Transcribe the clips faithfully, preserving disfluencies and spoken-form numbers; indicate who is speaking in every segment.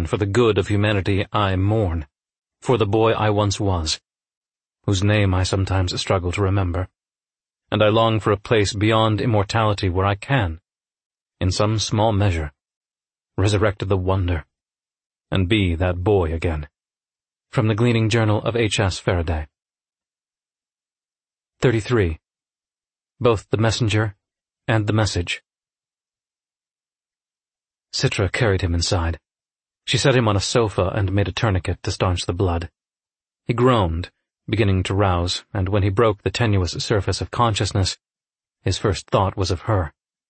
Speaker 1: reason for the good of humanity I mourn, for the boy I once was, whose name I sometimes struggle to remember, and I long for a place beyond immortality where I can, in some small measure, resurrect the wonder, and be that boy again. From the Gleaning Journal of H S Faraday. thirty-three. Both the Messenger and the Message. Citra carried him inside. She set him on a sofa and made a tourniquet to staunch the blood. He groaned, beginning to rouse, and when he broke the tenuous surface of consciousness, his first thought was of her.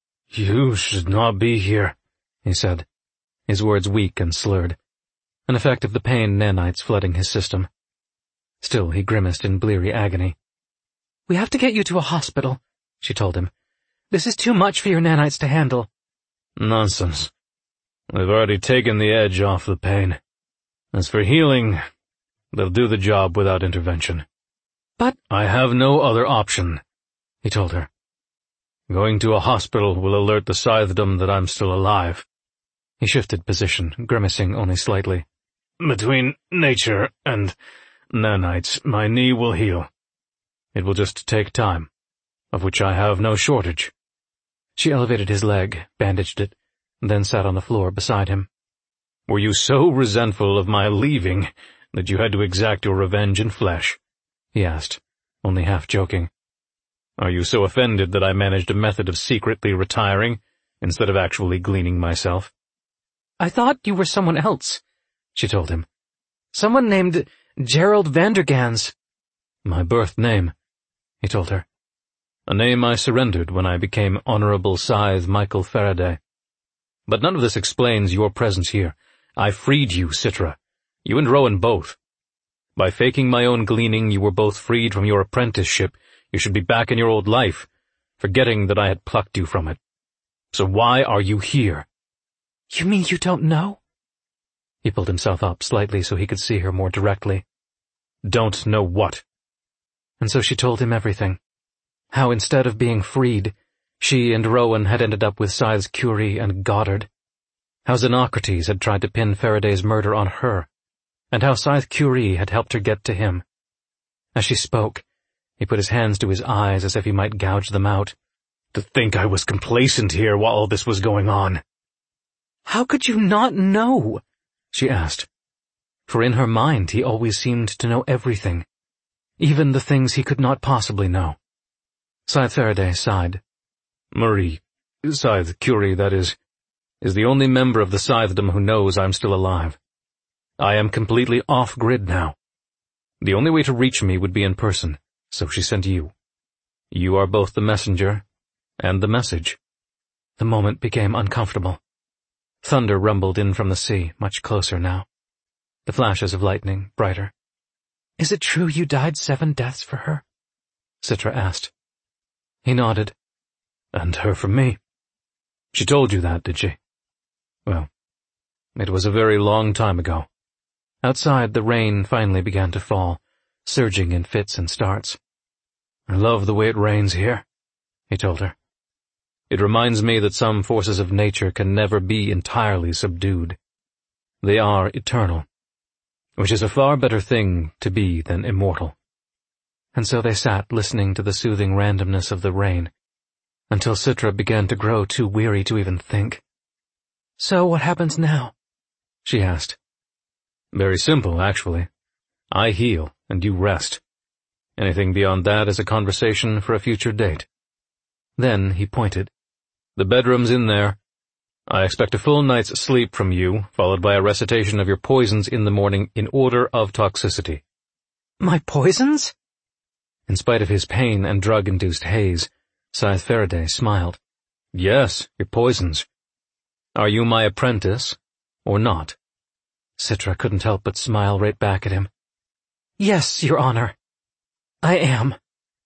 Speaker 1: "You should not be here," he said, his words weak and slurred, an effect of the pain nanites flooding his system. Still he grimaced in bleary agony. "We have to get you to a hospital," she told him. "This is too much for your nanites to handle."
Speaker 2: "Nonsense. They've already taken the edge off the pain. As for healing, they'll do the job without intervention."
Speaker 1: "But—"
Speaker 2: "I have no other option," he told her. "Going to a hospital will alert the Scythedom that I'm still alive." He shifted position, grimacing only slightly. "Between nature and nanites, my knee will heal. It will just take time, of which I have no shortage."
Speaker 1: She elevated his leg, bandaged it, then sat on the floor beside him.
Speaker 2: "Were you so resentful of my leaving that you had to exact your revenge in flesh?" he asked, only half joking. "Are you so offended that I managed a method of secretly retiring instead of actually gleaning myself?"
Speaker 1: "I thought you were someone else," she told him. "Someone named Gerald Vandergans."
Speaker 2: "My birth name," he told her. "A name I surrendered when I became Honorable Scythe Michael Faraday. But none of this explains your presence here. I freed you, Citra. You and Rowan both. By faking my own gleaning, you were both freed from your apprenticeship. You should be back in your old life, forgetting that I had plucked you from it. So why are you here?"
Speaker 1: "You mean you don't know?" He pulled himself up slightly so he could see her more directly.
Speaker 2: "Don't know what?"
Speaker 1: And so she told him everything. How instead of being freed, she and Rowan had ended up with Scythes Curie and Goddard. How Xenocrates had tried to pin Faraday's murder on her, and how Scythe Curie had helped her get to him. As she spoke, he put his hands to his eyes as if he might gouge them out.
Speaker 2: "To think I was complacent here while all this was going on."
Speaker 1: "How could you not know?" she asked. For in her mind he always seemed to know everything, even the things he could not possibly know. Scythe Faraday sighed.
Speaker 2: "Marie, Scythe Curie, that is, is the only member of the Scythedom who knows I'm still alive. I am completely off-grid now. The only way to reach me would be in person, so she sent you. You are both the messenger and the message."
Speaker 1: The moment became uncomfortable. Thunder rumbled in from the sea, much closer now. The flashes of lightning brighter. "Is it true you died seven deaths for her?" Citra asked. He nodded.
Speaker 2: "And her for me. She told you that, did she? Well, it was a very long time ago."
Speaker 1: Outside, the rain finally began to fall, surging in fits and starts.
Speaker 2: "I love the way it rains here," he told her. "It reminds me that some forces of nature can never be entirely subdued. They are eternal, which is a far better thing to be than immortal."
Speaker 1: And so they sat listening to the soothing randomness of the rain, until Citra began to grow too weary to even think. "So what happens now?" she asked.
Speaker 2: "Very simple, actually. I heal, and you rest. Anything beyond that is a conversation for a future date."
Speaker 1: Then he pointed.
Speaker 2: "The bedroom's in there. I expect a full night's sleep from you, followed by a recitation of your poisons in the morning in order of toxicity."
Speaker 1: "My poisons?"
Speaker 2: In spite of his pain and drug-induced haze, Scythe Faraday smiled. "Yes, your poisons. Are you my apprentice, or not?"
Speaker 1: Citra couldn't help but smile right back at him. "Yes, Your Honor. I am."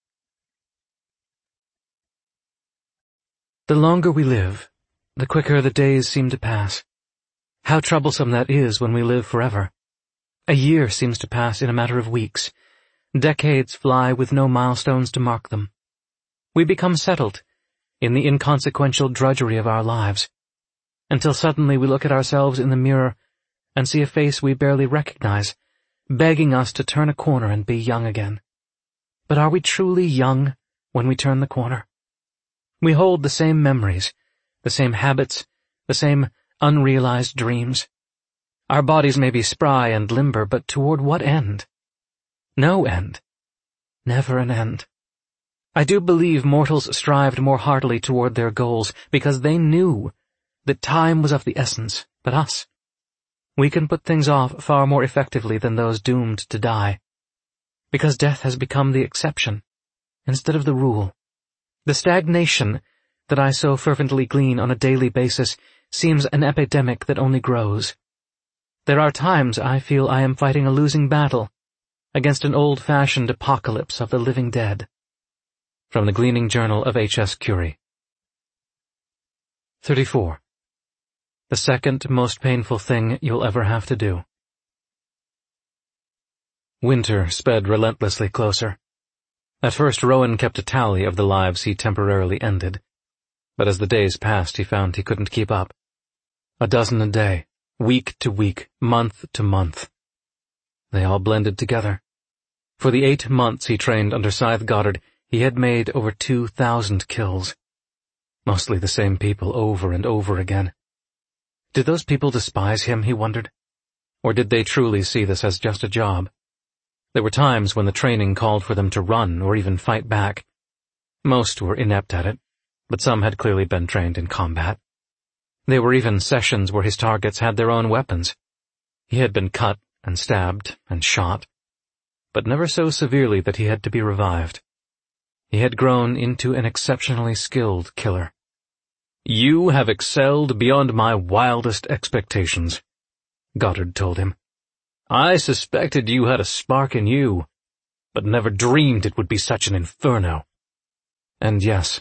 Speaker 1: The longer we live, the quicker the days seem to pass. How troublesome that is when we live forever. A year seems to pass in a matter of weeks. Decades fly with no milestones to mark them. We become settled in the inconsequential drudgery of our lives, until suddenly we look at ourselves in the mirror and see a face we barely recognize, begging us to turn a corner and be young again. But are we truly young when we turn the corner? We hold the same memories, the same habits, the same unrealized dreams. Our bodies may be spry and limber, but toward what end? No end. Never an end. I do believe mortals strived more heartily toward their goals because they knew that time was of the essence, but us. We can put things off far more effectively than those doomed to die, because death has become the exception instead of the rule. The stagnation that I so fervently glean on a daily basis seems an epidemic that only grows. There are times I feel I am fighting a losing battle against an old-fashioned apocalypse of the living dead. From the Gleaning Journal of H S Curie. thirty-four. The second most painful thing you'll ever have to do. Winter sped relentlessly closer. At first Rowan kept a tally of the lives he temporarily ended, but as the days passed he found he couldn't keep up. A dozen a day, week to week, month to month. They all blended together. For the eight months he trained under Scythe Goddard, he had made over two thousand kills. Mostly the same people over and over again. Did those people despise him, he wondered? Or did they truly see this as just a job? There were times when the training called for them to run or even fight back. Most were inept at it, but some had clearly been trained in combat. There were even sessions where his targets had their own weapons. He had been cut and stabbed and shot, but never so severely that he had to be revived. He had grown into an exceptionally skilled killer. "You have excelled beyond my wildest expectations," Goddard told him. "I suspected you had a spark in you, but never dreamed it would be such an inferno." And yes,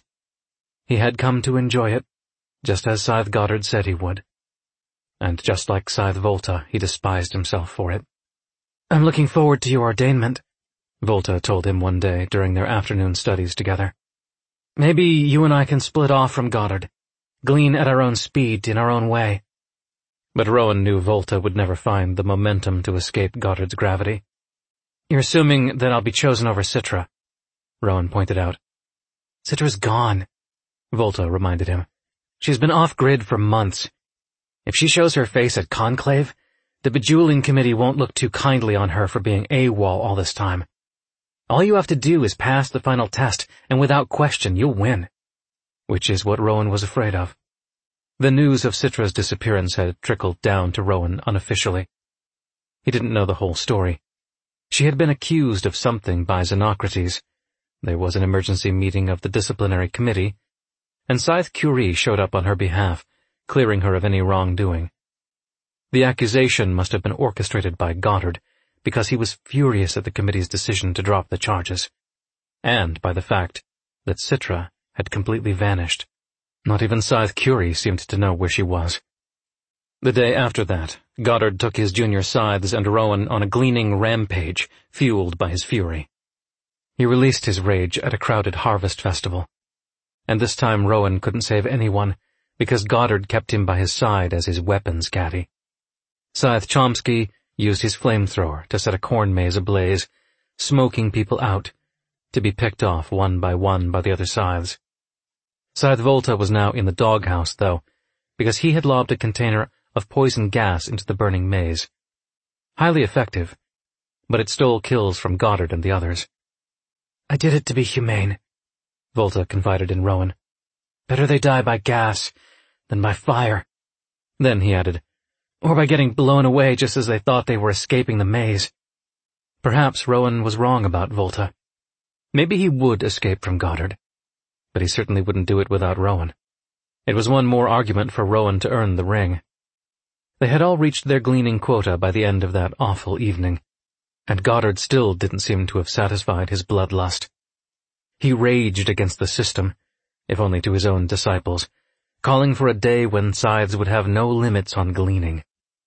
Speaker 1: he had come to enjoy it, just as Scythe Goddard said he would. And just like Scythe Volta, he despised himself for it. "I'm looking forward to your ordainment," Volta told him one day during their afternoon studies together. "Maybe you and I can split off from Goddard, glean at our own speed in our own way." But Rowan knew Volta would never find the momentum to escape Goddard's gravity. "You're assuming that I'll be chosen over Citra," Rowan pointed out. "Citra's gone," Volta reminded him. "She's been off-grid for months. If she shows her face at Conclave, the Bejeweling Committee won't look too kindly on her for being AWOL all this time. All you have to do is pass the final test, and without question you'll win." Which is what Rowan was afraid of. The news of Citra's disappearance had trickled down to Rowan unofficially. He didn't know the whole story. She had been accused of something by Xenocrates. There was an emergency meeting of the disciplinary committee, and Scythe Curie showed up on her behalf, clearing her of any wrongdoing. The accusation must have been orchestrated by Goddard, because he was furious at the committee's decision to drop the charges, and by the fact that Citra had completely vanished. Not even Scythe Curie seemed to know where she was. The day after that, Goddard took his junior Scythes and Rowan on a gleaning rampage, fueled by his fury. He released his rage at a crowded harvest festival. And this time Rowan couldn't save anyone, because Goddard kept him by his side as his weapons caddy. Scythe Chomsky used his flamethrower to set a corn maze ablaze, smoking people out, to be picked off one by one by the other scythes. Scythe Volta was now in the doghouse, though, because he had lobbed a container of poison gas into the burning maze. Highly effective, but it stole kills from Goddard and the others. "I did it to be humane," Volta confided in Rowan. "Better they die by gas than by fire." Then he added, "Or by getting blown away just as they thought they were escaping the maze." Perhaps Rowan was wrong about Volta. Maybe he would escape from Goddard, but he certainly wouldn't do it without Rowan. It was one more argument for Rowan to earn the ring. They had all reached their gleaning quota by the end of that awful evening, and Goddard still didn't seem to have satisfied his bloodlust. He raged against the system, if only to his own disciples, calling for a day when scythes would have no limits on gleaning.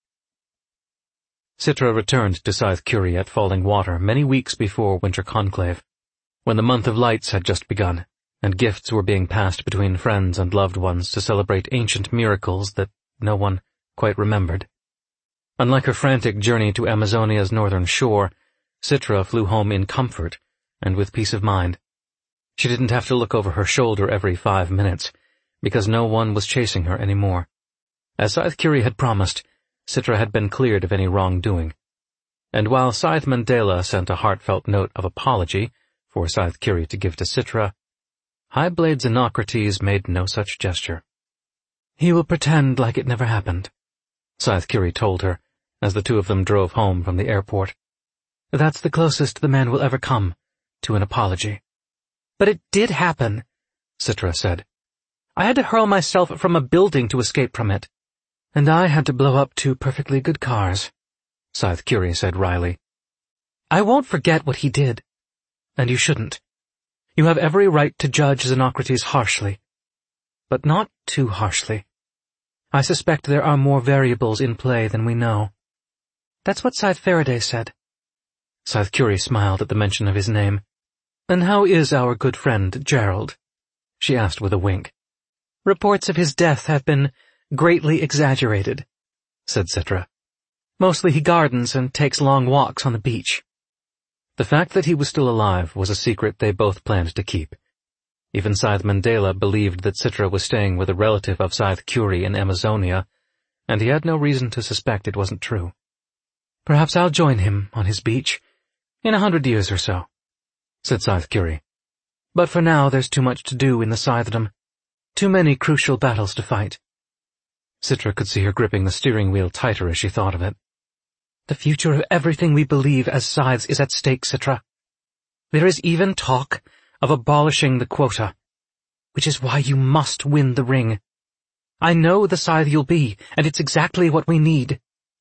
Speaker 1: Citra returned to Scythe Curie at Falling Water many weeks before Winter Conclave, when the month of lights had just begun, and gifts were being passed between friends and loved ones to celebrate ancient miracles that no one quite remembered. Unlike her frantic journey to Amazonia's northern shore, Citra flew home in comfort and with peace of mind. She didn't have to look over her shoulder every five minutes, because no one was chasing her anymore. As Scythe Curie had promised, Citra had been cleared of any wrongdoing. And while Scythe Mandela sent a heartfelt note of apology for Scythe Curie to give to Citra, Highblade Xenocrates made no such gesture. "He will pretend like it never happened," Scythe Curie told her, as the two of them drove home from the airport. "That's the closest the man will ever come to an apology." "But it did happen," Citra said. "I had to hurl myself from a building to escape from it." "And I had to blow up two perfectly good cars," Scythe Curie said wryly. "I won't forget what he did. And you shouldn't. You have every right to judge Xenocrates harshly. But not too harshly. I suspect there are more variables in play than we know." "That's what Scythe Faraday said." Scythe Curie smiled at the mention of his name. "And how is our good friend, Gerald?" she asked with a wink. "Reports of his death have been greatly exaggerated," said Citra. "Mostly he gardens and takes long walks on the beach." The fact that he was still alive was a secret they both planned to keep. Even Scythe Mandela believed that Citra was staying with a relative of Scythe Curie in Amazonia, and he had no reason to suspect it wasn't true. "Perhaps I'll join him on his beach in a hundred years or so," said Scythe Curie. "But for now there's too much to do in the Scythedom. Too many crucial battles to fight." Citra could see her gripping the steering wheel tighter as she thought of it. "The future of everything we believe as Scythes is at stake, Citra. There is even talk of abolishing the quota, which is why you must win the ring. I know the Scythe you'll be, and it's exactly what we need."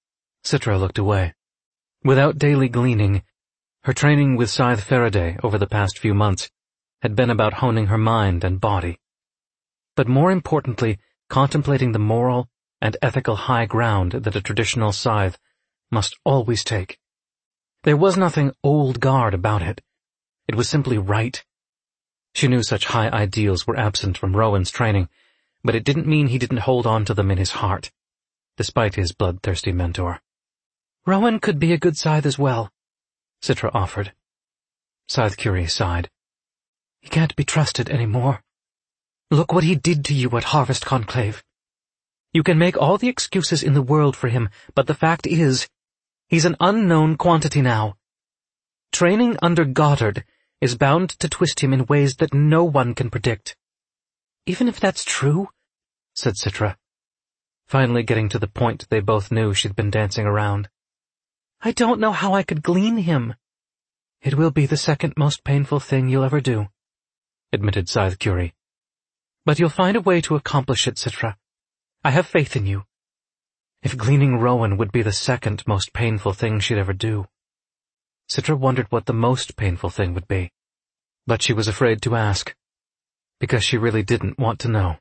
Speaker 1: Citra looked away. Without daily gleaning, her training with Scythe Faraday over the past few months had been about honing her mind and body. But more importantly, contemplating the moral and ethical high ground that a traditional scythe must always take. There was nothing old guard about it. It was simply right. She knew such high ideals were absent from Rowan's training, but it didn't mean he didn't hold on to them in his heart, despite his bloodthirsty mentor. "Rowan could be a good scythe as well," Citra offered. Scythe Curie sighed. "He can't be trusted anymore. Look what he did to you at Harvest Conclave. You can make all the excuses in the world for him, but the fact is, he's an unknown quantity now. Training under Goddard is bound to twist him in ways that no one can predict." "Even if that's true," said Citra, finally getting to the point they both knew she'd been dancing around. "I don't know how I could glean him." "It will be the second most painful thing you'll ever do," admitted Scythe Curie. "But you'll find a way to accomplish it, Citra. I have faith in you." If gleaning Rowan would be the second most painful thing she'd ever do. Citra wondered what the most painful thing would be, but she was afraid to ask, because she really didn't want to know.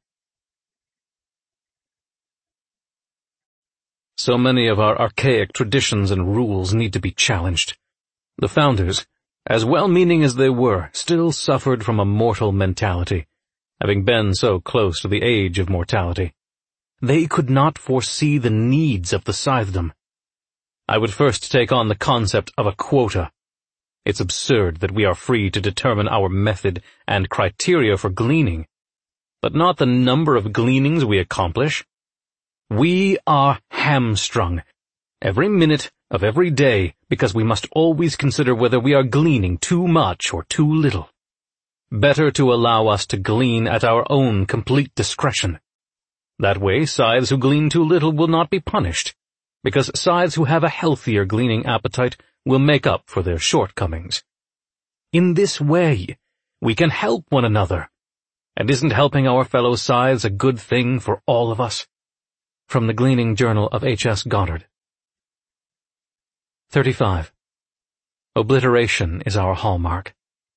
Speaker 2: So many of our archaic traditions and rules need to be challenged. The founders, as well-meaning as they were, still suffered from a mortal mentality, having been so close to the age of mortality. They could not foresee the needs of the Scythedom. I would first take on the concept of a quota. It's absurd that we are free to determine our method and criteria for gleaning, but not the number of gleanings we accomplish. We are hamstrung every minute of every day because we must always consider whether we are gleaning too much or too little. Better to allow us to glean at our own complete discretion. That way, scythes who glean too little will not be punished, because scythes who have a healthier gleaning appetite will make up for their shortcomings. In this way, we can help one another. And isn't helping our fellow scythes a good thing for all of us? From the Gleaning Journal of H S Goddard. thirty-five. Obliteration is our hallmark.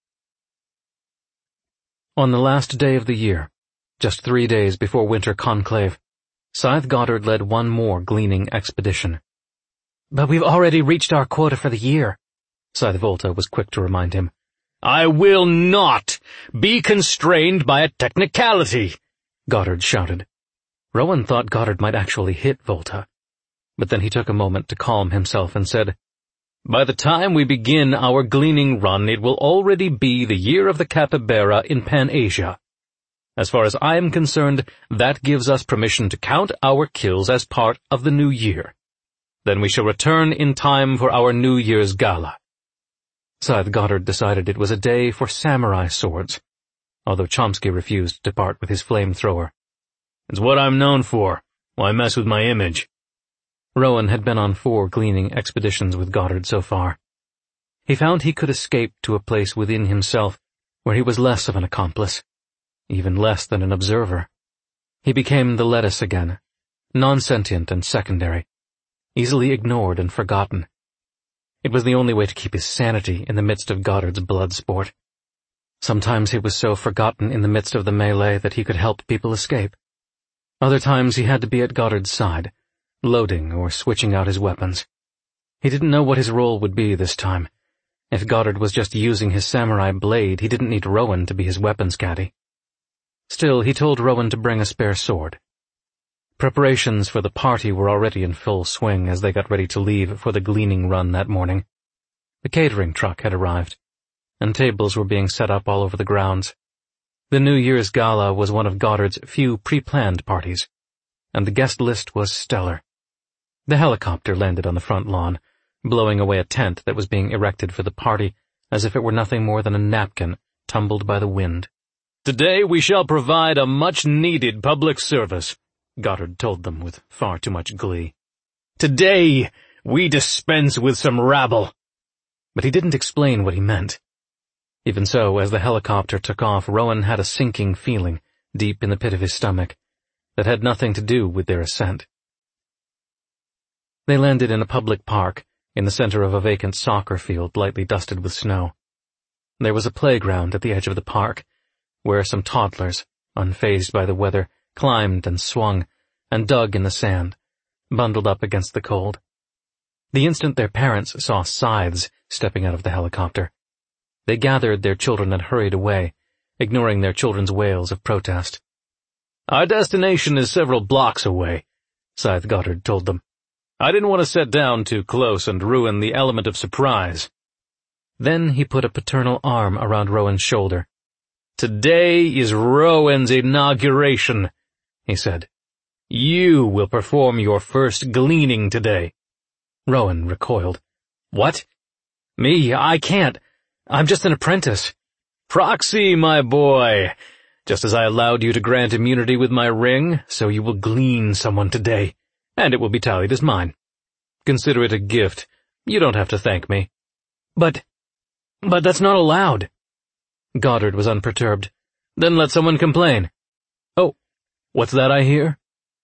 Speaker 2: On the last day of the year, just three days before Winter Conclave, Scythe Goddard led one more gleaning expedition. "But we've already reached our quota for the year," Scythe Volta was quick to remind him.
Speaker 3: "I will not be constrained by a technicality,"
Speaker 1: Goddard shouted. Rowan thought Goddard might actually hit Volta, But then he took a moment to calm himself and said, "By the time we begin our gleaning run, it will already be the year of the capybara in Pan-Asia. As far as I am concerned, that gives us permission to count our kills as part of the new year. Then we shall return in time for our New Year's gala." Scythe Goddard decided it was a day for samurai swords, although Chomsky refused to part with his flamethrower.
Speaker 2: "It's what I'm known for. Why mess with my image?"
Speaker 1: Rowan had been on four gleaning expeditions with Goddard so far. He found he could escape to a place within himself where he was less of an accomplice, even less than an observer. He became the lettuce again, non-sentient and secondary, easily ignored and forgotten. It was the only way to keep his sanity in the midst of Goddard's blood sport. Sometimes he was so forgotten in the midst of the melee that he could help people escape. Other times he had to be at Goddard's side, loading or switching out his weapons. He didn't know what his role would be this time. If Goddard was just using his samurai blade, he didn't need Rowan to be his weapons caddy. Still, he told Rowan to bring a spare sword. Preparations for the party were already in full swing as they got ready to leave for the gleaning run that morning. The catering truck had arrived, and tables were being set up all over the grounds. The New Year's gala was one of Goddard's few pre-planned parties, and the guest list was stellar. The helicopter landed on the front lawn, blowing away a tent that was being erected for the party as if it were nothing more than a napkin tumbled by the wind.
Speaker 2: "Today we shall provide a much-needed public service," Goddard told them with far too much glee. "Today we dispense with some rabble."
Speaker 1: But he didn't explain what he meant. Even so, as the helicopter took off, Rowan had a sinking feeling deep in the pit of his stomach that had nothing to do with their ascent. They landed in a public park in the center of a vacant soccer field lightly dusted with snow. There was a playground at the edge of the park, where some toddlers, unfazed by the weather, climbed and swung and dug in the sand, bundled up against the cold. The instant their parents saw Scythes stepping out of the helicopter, they gathered their children and hurried away, ignoring their children's wails of protest.
Speaker 2: "Our destination is several blocks away," Scythe Goddard told them. "I didn't want to sit down too close and ruin the element of surprise."
Speaker 1: Then he put a paternal arm around Rowan's shoulder.
Speaker 2: "Today is Rowan's inauguration," he said. "You will perform your first gleaning today."
Speaker 1: Rowan recoiled.
Speaker 2: "What?
Speaker 1: Me? I can't. I'm just an apprentice."
Speaker 2: "Proxy, my boy. Just as I allowed you to grant immunity with my ring, so you will glean someone today, and it will be tallied as mine. Consider it a gift. You don't have to thank me."
Speaker 1: But, but that's not allowed."
Speaker 2: Goddard was unperturbed. "Then let someone complain." "Oh, what's that I hear?"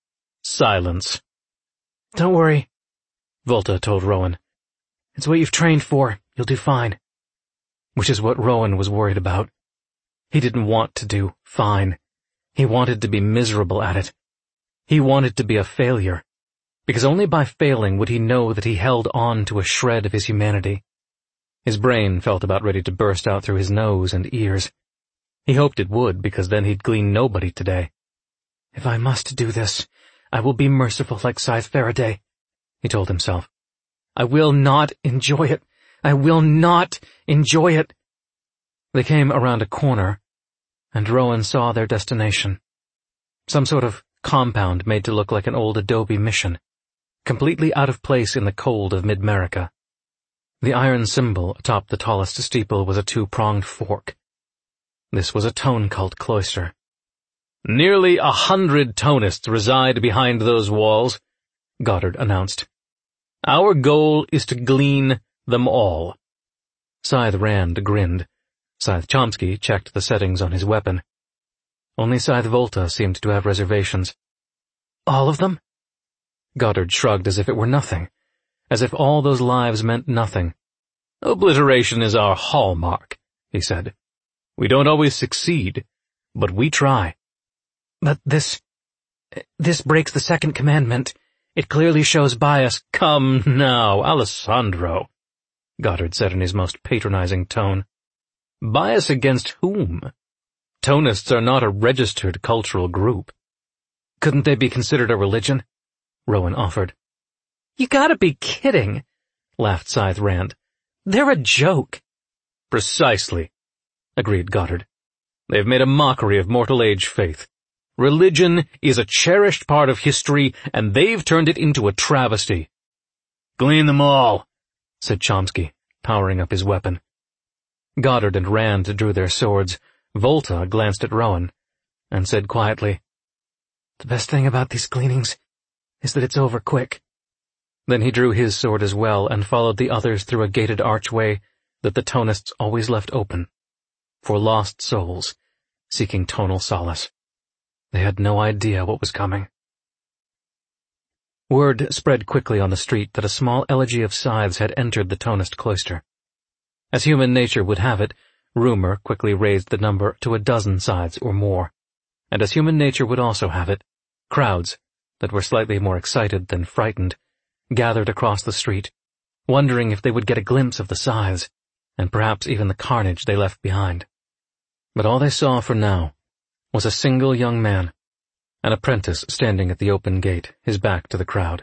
Speaker 2: Silence.
Speaker 1: "Don't worry," Volta told Rowan. "It's what you've trained for. You'll do fine." Which is what Rowan was worried about. He didn't want to do fine. He wanted to be miserable at it. He wanted to be a failure, because only by failing would he know that he held on to a shred of his humanity. His brain felt about ready to burst out through his nose and ears. He hoped it would, because then he'd glean nobody today. "If I must do this, I will be merciful like Scythe Faraday," he told himself. "I will not enjoy it. I will not enjoy it." They came around a corner, and Rowan saw their destination. Some sort of compound made to look like an old adobe mission, completely out of place in the cold of mid-America. The iron symbol atop the tallest steeple was a two-pronged fork. This was a tone cult cloister.
Speaker 2: "Nearly a hundred Tonists reside behind those walls," Goddard announced. "Our goal is to glean them all."
Speaker 1: Scythe Rand grinned. Scythe Chomsky checked the settings on his weapon. Only Scythe Volta seemed to have reservations. "All of them?" Goddard shrugged as if it were nothing, as if all those lives meant nothing.
Speaker 2: "Obliteration is our hallmark," he said. "We don't always succeed, but we try."
Speaker 1: "But this... this breaks the second commandment. It clearly shows bias."
Speaker 2: "Come now, Alessandro," Goddard said in his most patronizing tone. "Bias against whom? Tonists are not a registered cultural group."
Speaker 1: "Couldn't they be considered a religion?" Rowan offered. You gotta be kidding, laughed Scythe Rand. They're a joke.
Speaker 2: Precisely, agreed Goddard. They've made a mockery of mortal age faith. Religion is a cherished part of history, and they've turned it into a travesty. Glean them all, said Chomsky, powering up his weapon. Goddard and Rand drew their swords. Volta glanced at Rowan and said quietly, "The best thing about these gleanings is that it's over quick." Then he drew his sword as well and followed the others through a gated archway that the Tonists always left open, for lost souls seeking tonal solace. They had no idea what was coming. Word spread quickly on the street that a small elegy of scythes had entered the Tonist cloister. As human nature would have it, rumor quickly raised the number to a dozen scythes or more, and as human nature would also have it, crowds, that were slightly more excited than frightened, gathered across the street, wondering if they would get a glimpse of the scythes, and perhaps even the carnage they left behind. But all they saw for now was a single young man, an apprentice standing at the open gate, his back to the crowd.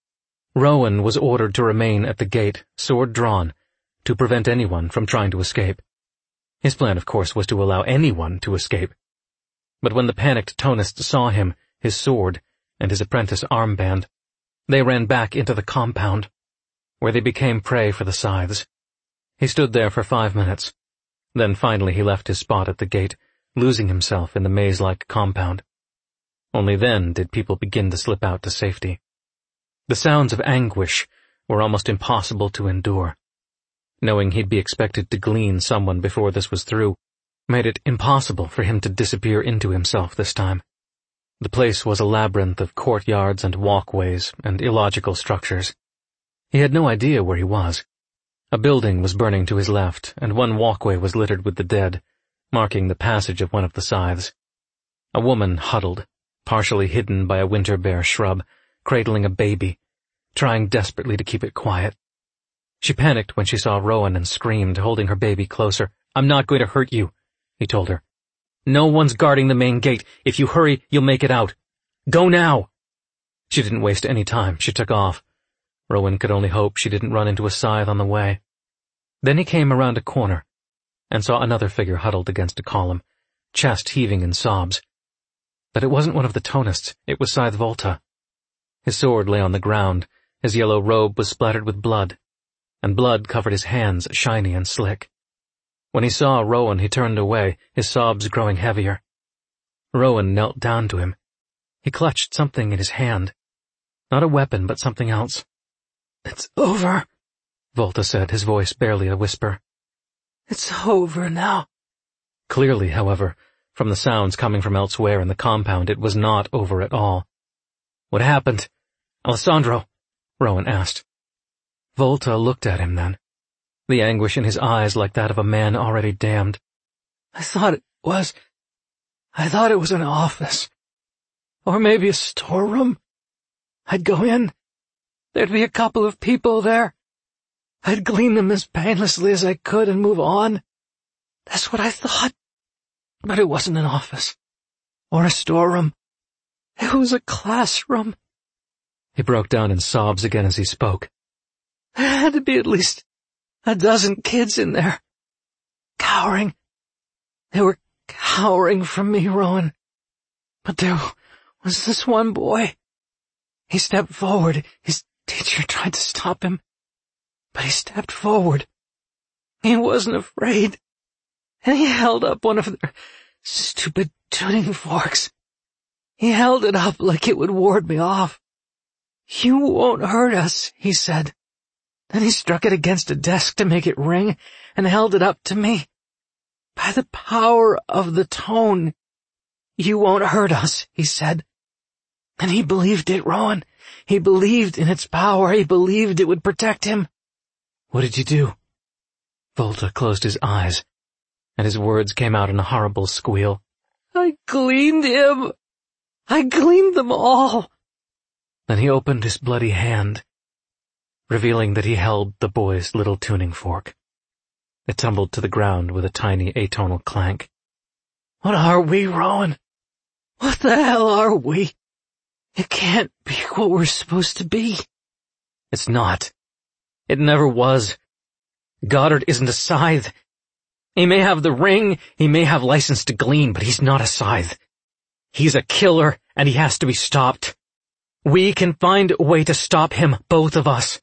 Speaker 2: Rowan was ordered to remain at the gate, sword drawn, to prevent anyone from trying to escape. His plan, of course, was to allow anyone to escape. But when the panicked Tonists saw him, his sword, and his apprentice armband, they ran back into the compound, where they became prey for the scythes. He stood there for five minutes. Then finally he left his spot at the gate, losing himself in the maze-like compound. Only then did people begin to slip out to safety. The sounds of anguish were almost impossible to endure. Knowing he'd be expected to glean someone before this was through made it impossible for him to disappear into himself this time. The place was a labyrinth of courtyards and walkways and illogical structures. He had no idea where he was. A building was burning to his left, and one walkway was littered with the dead, marking the passage of one of the scythes. A woman huddled, partially hidden by a winter bear shrub, cradling a baby, trying desperately to keep it quiet. She panicked when she saw Rowan and screamed, holding her baby closer. "I'm not going to hurt you," he told her. "No one's guarding the main gate. If you hurry, you'll make it out. Go now!" She didn't waste any time. She took off. Rowan could only hope she didn't run into a scythe on the way. Then he came around a corner and saw another figure huddled against a column, chest heaving in sobs. But it wasn't one of the Tonists. It was Scythe Volta. His sword lay on the ground. His yellow robe was splattered with blood, and blood covered his hands, shiny and slick. When he saw Rowan, he turned away, his sobs growing heavier. Rowan knelt down to him. He clutched something in his hand. Not a weapon, but something else. "It's over," Volta said, his voice barely a whisper. "It's over now." Clearly, however, from the sounds coming from elsewhere in the compound, it was not over at all. "What happened, Alessandro?" Rowan asked. Volta looked at him then, the anguish in his eyes like that of a man already damned. "I thought it was... I thought it was an office. Or maybe a storeroom. I'd go in. There'd be a couple of people there. I'd glean them as painlessly as I could and move on. That's what I thought. But it wasn't an office. Or a storeroom. It was a classroom." He broke down in sobs again as he spoke. "There had to be at least a dozen kids in there. Cowering. They were cowering from me, Rowan. But there was this one boy. He stepped forward. His teacher tried to stop him, but he stepped forward. He wasn't afraid, and he held up one of their stupid tuning forks. He held it up like it would ward me off. 'You won't hurt us,' he said. Then he struck it against a desk to make it ring and held it up to me. 'By the power of the tone, you won't hurt us,' he said. And he believed it, Rowan. He believed in its power. He believed it would protect him." "What did you do?" Volta closed his eyes, and his words came out in a horrible squeal. "I gleaned him. I gleaned them all." Then he opened his bloody hand, revealing that he held the boy's little tuning fork. It tumbled to the ground with a tiny atonal clank. "What are we, Rowan? What the hell are we? It can't be what we're supposed to be."
Speaker 1: It's not. It never was. Goddard isn't a scythe. He may have the ring, he may have license to glean, but he's not a scythe. He's a killer, and he has to be stopped. We can find a way to stop him, both of us.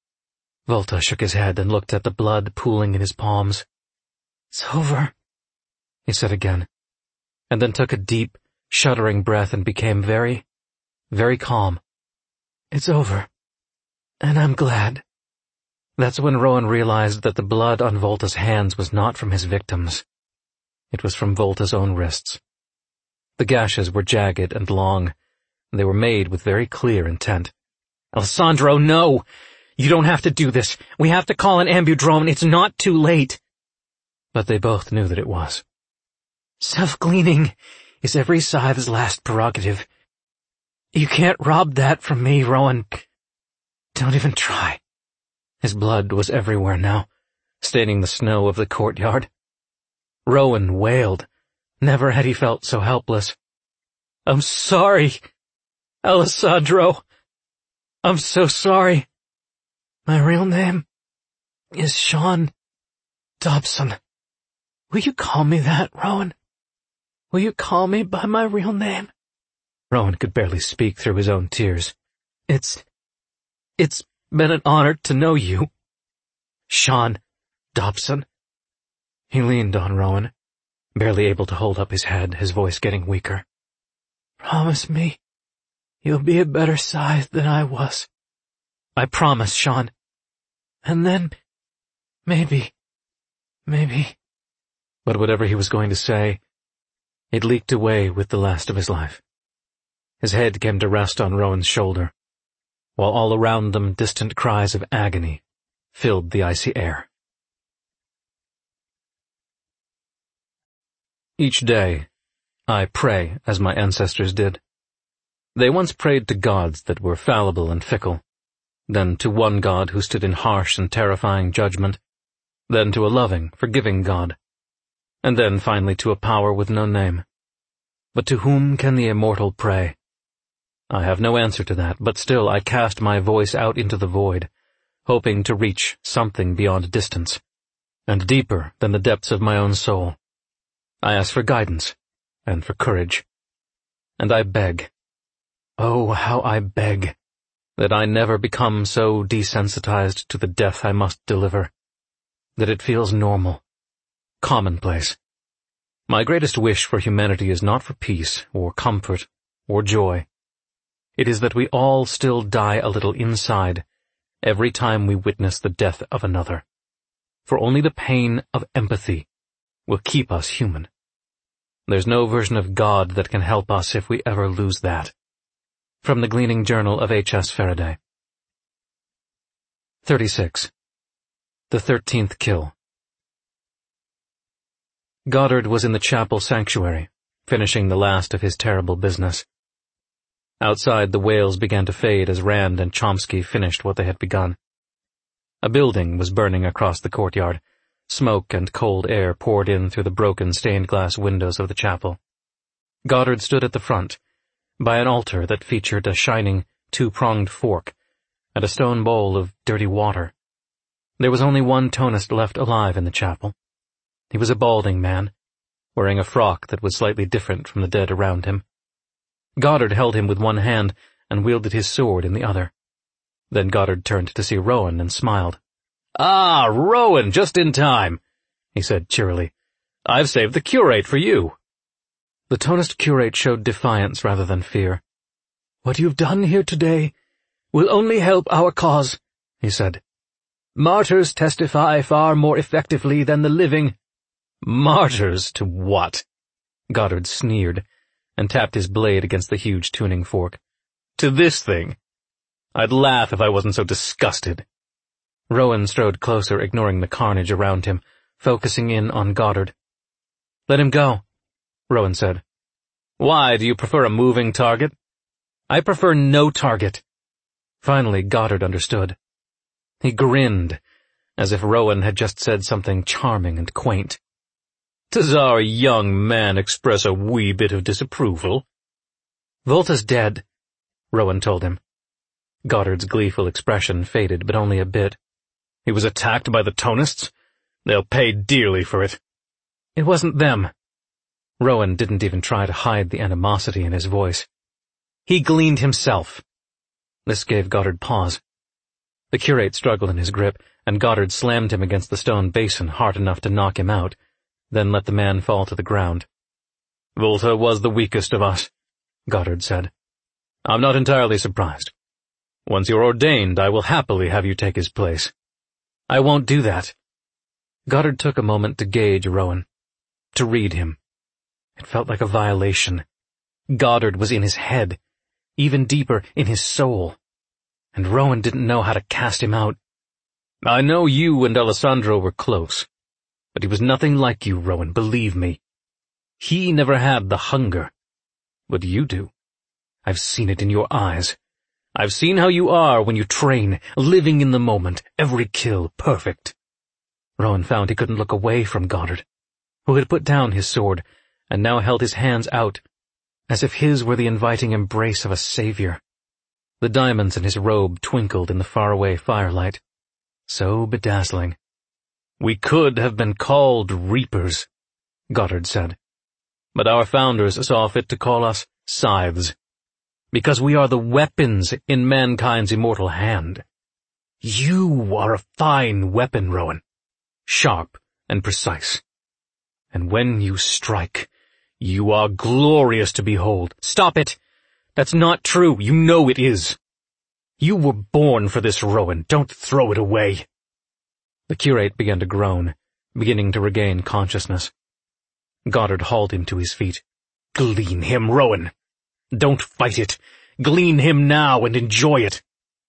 Speaker 1: Volta shook his head and looked at the blood pooling in his palms. It's over, he said again, and then took a deep, shuddering breath and became very, very calm. It's over, and I'm glad. That's when Rowan realized that the blood on Volta's hands was not from his victims. It was from Volta's own wrists. The gashes were jagged and long. They were made with very clear intent. Alessandro, no! You don't have to do this. We have to call an ambudrome. It's not too late. But they both knew that it was. Self-gleaning is every scythe's last prerogative. You can't rob that from me, Rowan. Don't even try. His blood was everywhere now, staining the snow of the courtyard. Rowan wailed. Never had he felt so helpless. I'm sorry, Alessandro. I'm so sorry. My real name is Sean Dobson. Will you call me that, Rowan? Will you call me by my real name? Rowan could barely speak through his own tears. It's... it's been an honor to know you, Sean Dobson. He leaned on Rowan, barely able to hold up his head, his voice getting weaker. Promise me you'll be a better scythe than I was. I promise, Sean. And then, maybe, maybe... But whatever he was going to say, it leaked away with the last of his life. His head came to rest on Rowan's shoulder, while all around them distant cries of agony filled the icy air. Each day, I pray as my ancestors did. They once prayed to gods that were fallible and fickle, then to one God who stood in harsh and terrifying judgment, then to a loving, forgiving God, and then finally to a power with no name. But to whom can the immortal pray? I have no answer to that, but still I cast my voice out into the void, hoping to reach something beyond distance, and deeper than the depths of my own soul. I ask for guidance, and for courage, and I beg, oh, how I beg, that I never become so desensitized to the death I must deliver, that it feels normal, commonplace. My greatest wish for humanity is not for peace, or comfort, or joy. It is that we all still die a little inside every time we witness the death of another, for only the pain of empathy will keep us human. There's no version of God that can help us if we ever lose that. From the Gleaning Journal of H S Faraday. thirty-six. The Thirteenth Kill. Goddard was in the chapel sanctuary, finishing the last of his terrible business. Outside, the wails began to fade as Rand and Chomsky finished what they had begun. A building was burning across the courtyard. Smoke and cold air poured in through the broken stained-glass windows of the chapel. Goddard stood at the front, by an altar that featured a shining, two-pronged fork and a stone bowl of dirty water. There was only one Tonist left alive in the chapel. He was a balding man, wearing a frock that was slightly different from the dead around him. Goddard held him with one hand and wielded his sword in the other. Then Goddard turned to see Rowan and smiled. "Ah, Rowan, just in time," he said cheerily. "I've saved the curate for you." The Tonist curate showed defiance rather than fear. "What you've done here today will only help our cause," he said. "Martyrs testify far more effectively than the living." "Martyrs to what?" Goddard sneered, and tapped his blade against the huge tuning fork. "To this thing? I'd laugh if I wasn't so disgusted." Rowan strode closer, ignoring the carnage around him, focusing in on Goddard. "Let him go," Rowan said. "Why, do you prefer a moving target?" "I prefer no target." Finally, Goddard understood. He grinned, as if Rowan had just said something charming and quaint. "Does our young man express a wee bit of disapproval?" "Volta's dead," Rowan told him. Goddard's gleeful expression faded, but only a bit.
Speaker 2: He was attacked by the Tonists? They'll pay dearly for it.
Speaker 1: It wasn't them. Rowan didn't even try to hide the animosity in his voice. He gleaned himself. This gave Goddard pause. The curate struggled in his grip, and Goddard slammed him against the stone basin hard enough to knock him out, then let the man fall to the ground.
Speaker 2: Volta was the weakest of us, Goddard said. I'm not entirely surprised. Once you're ordained, I will happily have you take his place.
Speaker 1: I won't do that. Goddard took a moment to gauge Rowan, to read him. It felt like a violation. Goddard was in his head, even deeper in his soul, and Rowan didn't know how to cast him out.
Speaker 2: I know you and Alessandro were close, but he was nothing like you, Rowan, believe me. He never had the hunger, but you do. I've seen it in your eyes. I've seen how you are when you train, living in the moment, every kill perfect.
Speaker 1: Rowan found he couldn't look away from Goddard, who had put down his sword and now held his hands out, as if his were the inviting embrace of a savior. The diamonds in his robe twinkled in the faraway firelight, so bedazzling.
Speaker 2: We could have been called reapers, Goddard said, but our founders saw fit to call us scythes, because we are the weapons in mankind's immortal hand. You are a fine weapon, Rowan, sharp and precise. And when you strike, you are glorious to behold.
Speaker 1: Stop it! That's not true. You know it is.
Speaker 2: You were born for this, Rowan. Don't throw it away.
Speaker 1: The curate began to groan, beginning to regain consciousness. Goddard hauled him to his feet.
Speaker 2: Glean him, Rowan. Don't fight it. Glean him now and enjoy it.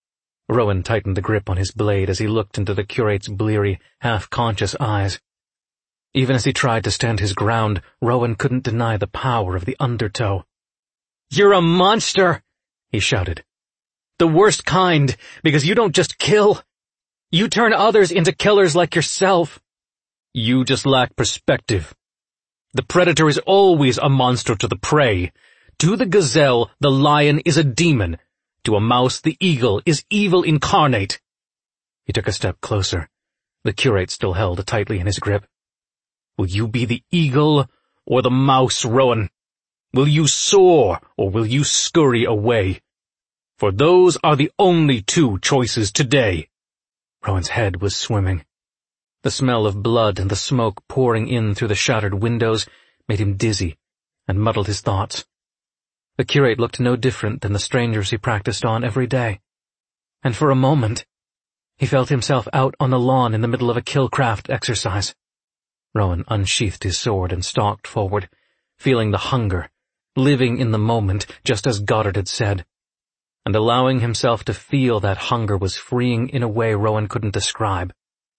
Speaker 1: Rowan tightened the grip on his blade as he looked into the curate's bleary, half-conscious eyes. Even as he tried to stand his ground, Rowan couldn't deny the power of the undertow.
Speaker 3: You're a monster, he shouted. The worst kind, because you don't just kill. You turn others into killers like yourself.
Speaker 2: You just lack perspective. The predator is always a monster to the prey. To the gazelle, the lion is a demon. To a mouse, the eagle is evil incarnate.
Speaker 1: He took a step closer. The curate still held tightly in his grip.
Speaker 2: Will you be the eagle or the mouse, Rowan? Will you soar or will you scurry away? For those are the only two choices today.
Speaker 1: Rowan's head was swimming. The smell of blood and the smoke pouring in through the shattered windows made him dizzy and muddled his thoughts. The curate looked no different than the strangers he practiced on every day. And for a moment, he felt himself out on the lawn in the middle of a killcraft exercise. Rowan unsheathed his sword and stalked forward, feeling the hunger, living in the moment just as Goddard had said, and allowing himself to feel that hunger was freeing in a way Rowan couldn't describe.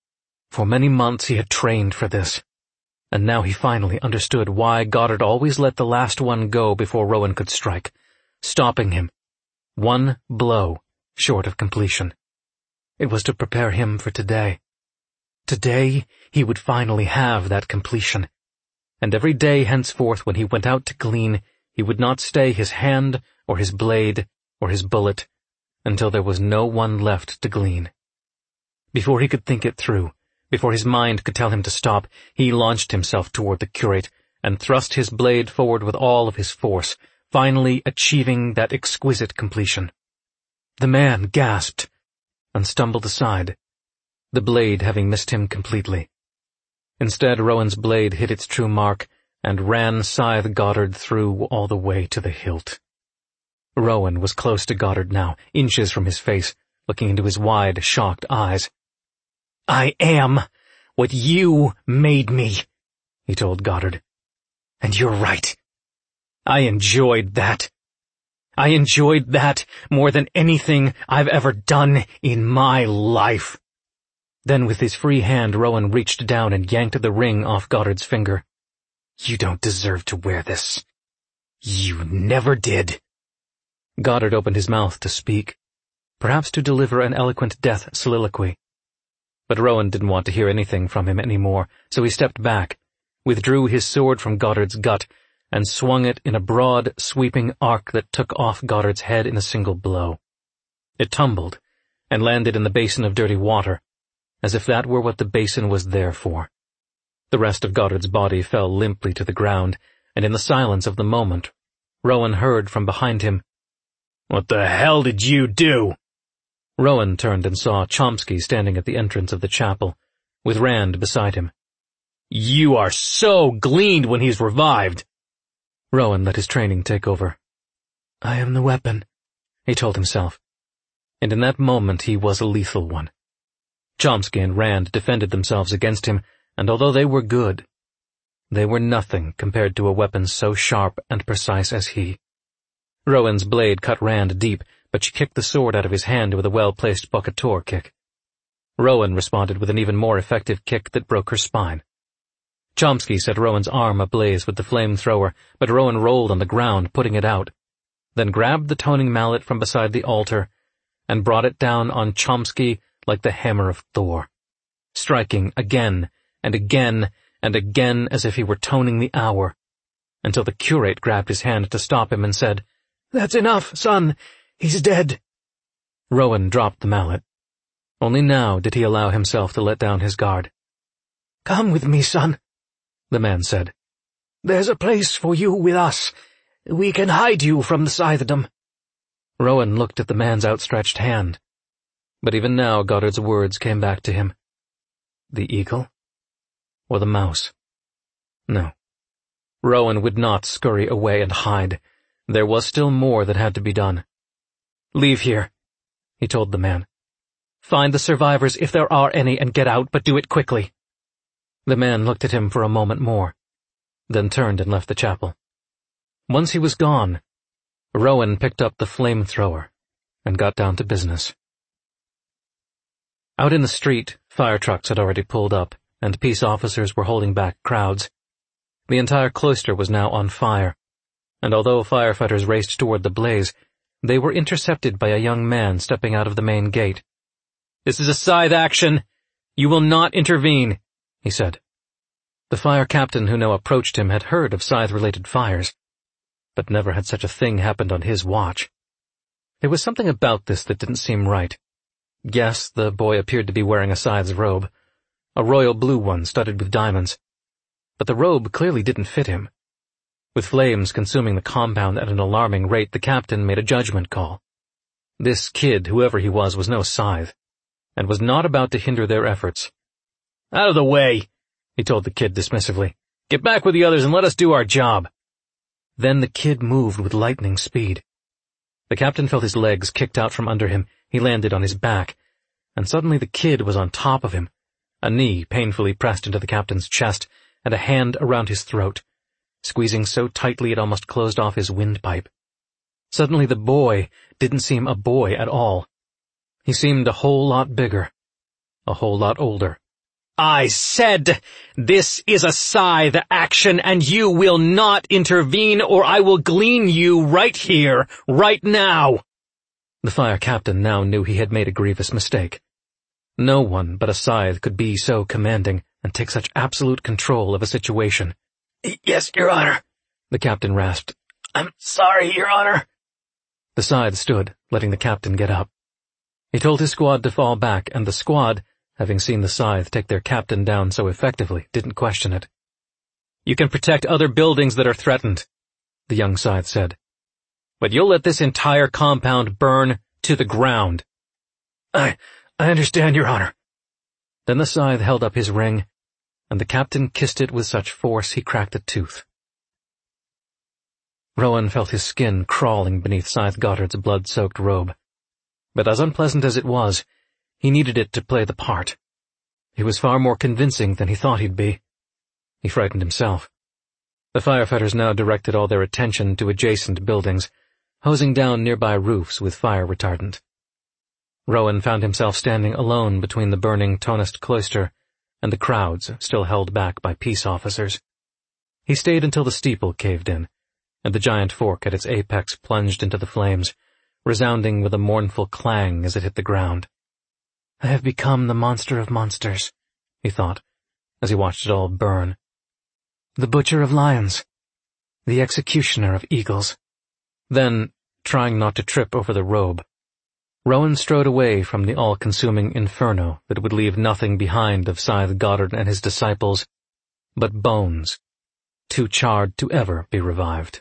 Speaker 1: For many months he had trained for this, and now he finally understood why Goddard always let the last one go before Rowan could strike, stopping him, one blow short of completion. It was to prepare him for today. Today he would finally have that completion, and every day henceforth when he went out to glean, he would not stay his hand or his blade or his bullet until there was no one left to glean. Before he could think it through, before his mind could tell him to stop, he launched himself toward the curate and thrust his blade forward with all of his force, finally achieving that exquisite completion. The man gasped and stumbled aside, the blade having missed him completely. Instead, Rowan's blade hit its true mark and ran Scythe Goddard through all the way to the hilt. Rowan was close to Goddard now, inches from his face, looking into his wide, shocked eyes.
Speaker 3: I am what you made me,
Speaker 1: he told Goddard.
Speaker 3: And you're right. I enjoyed that. I enjoyed that more than anything I've ever done in my life.
Speaker 1: Then with his free hand, Rowan reached down and yanked the ring off Goddard's finger.
Speaker 3: You don't deserve to wear this. You never did.
Speaker 1: Goddard opened his mouth to speak, perhaps to deliver an eloquent death soliloquy. But Rowan didn't want to hear anything from him anymore, so he stepped back, withdrew his sword from Goddard's gut, and swung it in a broad, sweeping arc that took off Goddard's head in a single blow. It tumbled, and landed in the basin of dirty water, as if that were what the basin was there for. The rest of Goddard's body fell limply to the ground, and in the silence of the moment, Rowan heard from behind him, "What the hell did you do?" Rowan turned and saw Chomsky standing at the entrance of the chapel, with Rand beside him. "You are so gleaned when he's revived." Rowan let his training take over. "I am the weapon," he told himself. And in that moment he was a lethal one. Chomsky and Rand defended themselves against him, and although they were good, they were nothing compared to a weapon so sharp and precise as he. Rowan's blade cut Rand deep, but she kicked the sword out of his hand with a well-placed bocator kick. Rowan responded with an even more effective kick that broke her spine. Chomsky set Rowan's arm ablaze with the flamethrower, but Rowan rolled on the ground, putting it out, then grabbed the toning mallet from beside the altar and brought it down on Chomsky like the hammer of Thor, striking again and again and again as if he were toning the hour, until the curate grabbed his hand to stop him and said, "That's enough, son. He's dead." Rowan dropped the mallet. Only now did he allow himself to let down his guard. "Come with me, son," the man said. "There's a place for you with us. We can hide you from the Scythedom." Rowan looked at the man's outstretched hand. But even now Goddard's words came back to him. The eagle? Or the mouse? No. Rowan would not scurry away and hide. There was still more that had to be done. "Leave here," he told the man. "Find the survivors if there are any and get out, but do it quickly." The man looked at him for a moment more, then turned and left the chapel. Once he was gone, Rowan picked up the flamethrower and got down to business. Out in the street, fire trucks had already pulled up, and peace officers were holding back crowds. The entire cloister was now on fire, and although firefighters raced toward the blaze, they were intercepted by a young man stepping out of the main gate. "This is a scythe action. You will not intervene," he said. The fire captain who now approached him had heard of scythe-related fires, but never had such a thing happened on his watch. There was something about this that didn't seem right. Yes, the boy appeared to be wearing a scythe's robe, a royal blue one studded with diamonds, but the robe clearly didn't fit him. With flames consuming the compound at an alarming rate, the captain made a judgment call. This kid, whoever he was, was no scythe, and was not about to hinder their efforts. "Out of the way," he told the kid dismissively. "Get back with the others and let us do our job." Then the kid moved with lightning speed. The captain felt his legs kicked out from under him. He landed on his back, and suddenly the kid was on top of him, a knee painfully pressed into the captain's chest and a hand around his throat, squeezing so tightly it almost closed off his windpipe. Suddenly the boy didn't seem a boy at all. He seemed a whole lot bigger, a whole lot older. "I said, this is a scythe action and you will not intervene or I will glean you right here, right now." The fire captain now knew he had made a grievous mistake. No one but a scythe could be so commanding and take such absolute control of a situation. "Yes, Your Honor," the captain rasped. "I'm sorry, Your Honor." The scythe stood, letting the captain get up. He told his squad to fall back, and the squad, having seen the scythe take their captain down so effectively, didn't question it. "You can protect other buildings that are threatened," the young scythe said. "But you'll let this entire compound burn to the ground." I, I understand, Your Honor." Then the scythe held up his ring, and the captain kissed it with such force he cracked a tooth. Rowan felt his skin crawling beneath Scythe Goddard's blood-soaked robe. But as unpleasant as it was, he needed it to play the part. He was far more convincing than he thought he'd be. He frightened himself. The firefighters now directed all their attention to adjacent buildings, hosing down nearby roofs with fire retardant. Rowan found himself standing alone between the burning Tonist cloister and the crowds still held back by peace officers. He stayed until the steeple caved in, and the giant fork at its apex plunged into the flames, resounding with a mournful clang as it hit the ground. "I have become the monster of monsters," he thought, as he watched it all burn. "The butcher of lions. The executioner of eagles." Then, trying not to trip over the robe, Rowan strode away from the all-consuming inferno that would leave nothing behind of Scythe Goddard and his disciples, but bones, too charred to ever be revived.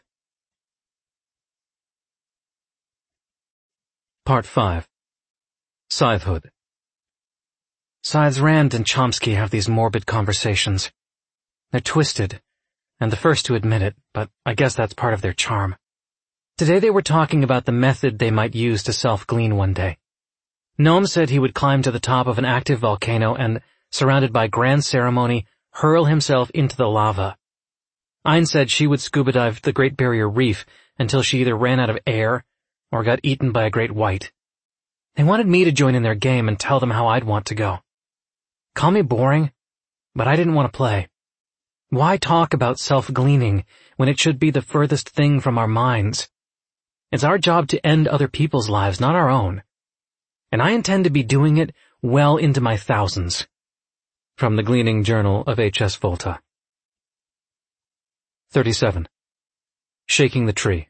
Speaker 1: Part five. Scythehood. Scythes Rand and Chomsky have these morbid conversations. They're twisted, and the first to admit it, but I guess that's part of their charm. Today they were talking about the method they might use to self-glean one day. Noam said he would climb to the top of an active volcano and, surrounded by grand ceremony, hurl himself into the lava. Ayn said she would scuba dive the Great Barrier Reef until she either ran out of air or got eaten by a great white. They wanted me to join in their game and tell them how I'd want to go. Call me boring, but I didn't want to play. Why talk about self-gleaning when it should be the furthest thing from our minds? It's our job to end other people's lives, not our own. And I intend to be doing it well into my thousands. From the Gleaning Journal of H S Volta. thirty-seven. Shaking the Tree.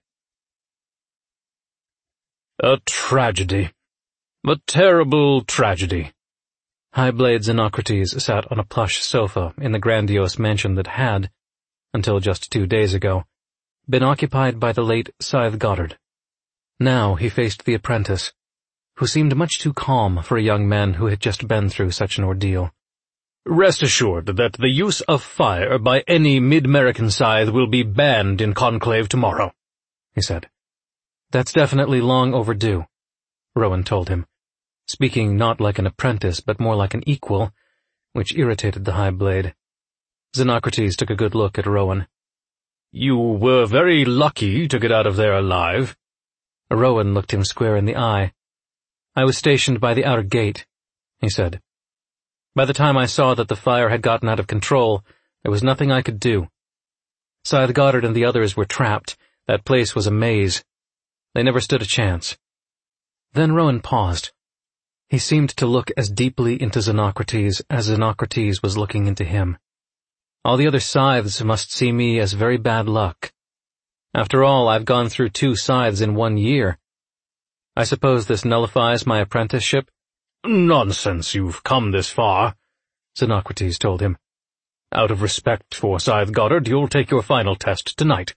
Speaker 2: A tragedy. A terrible tragedy.
Speaker 1: Highblade Xenocrates sat on a plush sofa in the grandiose mansion that had, until just two days ago, been occupied by the late Scythe Goddard. Now he faced the apprentice, who seemed much too calm for a young man who had just been through such an ordeal.
Speaker 2: Rest assured that the use of fire by any mid-American scythe will be banned in Conclave tomorrow, he said.
Speaker 1: That's definitely long overdue, Rowan told him, speaking not like an apprentice but more like an equal, which irritated the Highblade. Xenocrates took a good look at Rowan.
Speaker 2: You were very lucky to get out of there alive.
Speaker 1: Rowan looked him square in the eye. I was stationed by the outer gate, he said. By the time I saw that the fire had gotten out of control, there was nothing I could do. Scythe Goddard and the others were trapped. That place was a maze. They never stood a chance. Then Rowan paused. He seemed to look as deeply into Xenocrates as Xenocrates was looking into him. All the other scythes must see me as very bad luck. After all, I've gone through two scythes in one year. I suppose this nullifies my apprenticeship?
Speaker 2: Nonsense, you've come this far, Xenocrates told him. Out of respect for Scythe Goddard, you'll take your final test tonight.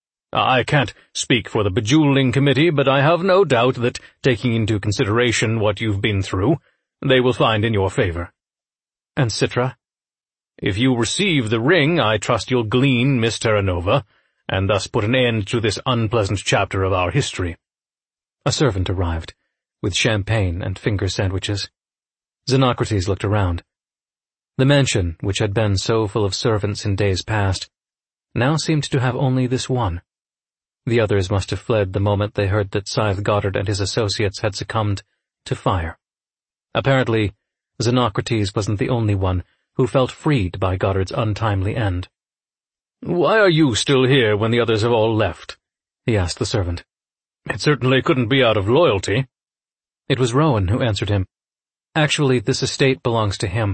Speaker 2: I can't speak for the Bejeweling Committee, but I have no doubt that, taking into consideration what you've been through, they will find in your favor.
Speaker 1: And Citra?
Speaker 2: If you receive the ring, I trust you'll glean Miss Terranova, and thus put an end to this unpleasant chapter of our history.
Speaker 1: A servant arrived, with champagne and finger sandwiches. Xenocrates looked around. The mansion, which had been so full of servants in days past, now seemed to have only this one. The others must have fled the moment they heard that Scythe Goddard and his associates had succumbed to fire. Apparently, Xenocrates wasn't the only one who felt freed by Goddard's untimely end.
Speaker 2: "Why are you still here when the others have all left?"
Speaker 1: he asked the servant.
Speaker 2: "It certainly couldn't be out of loyalty."
Speaker 1: It was Rowan who answered him. Actually, this estate belongs to him.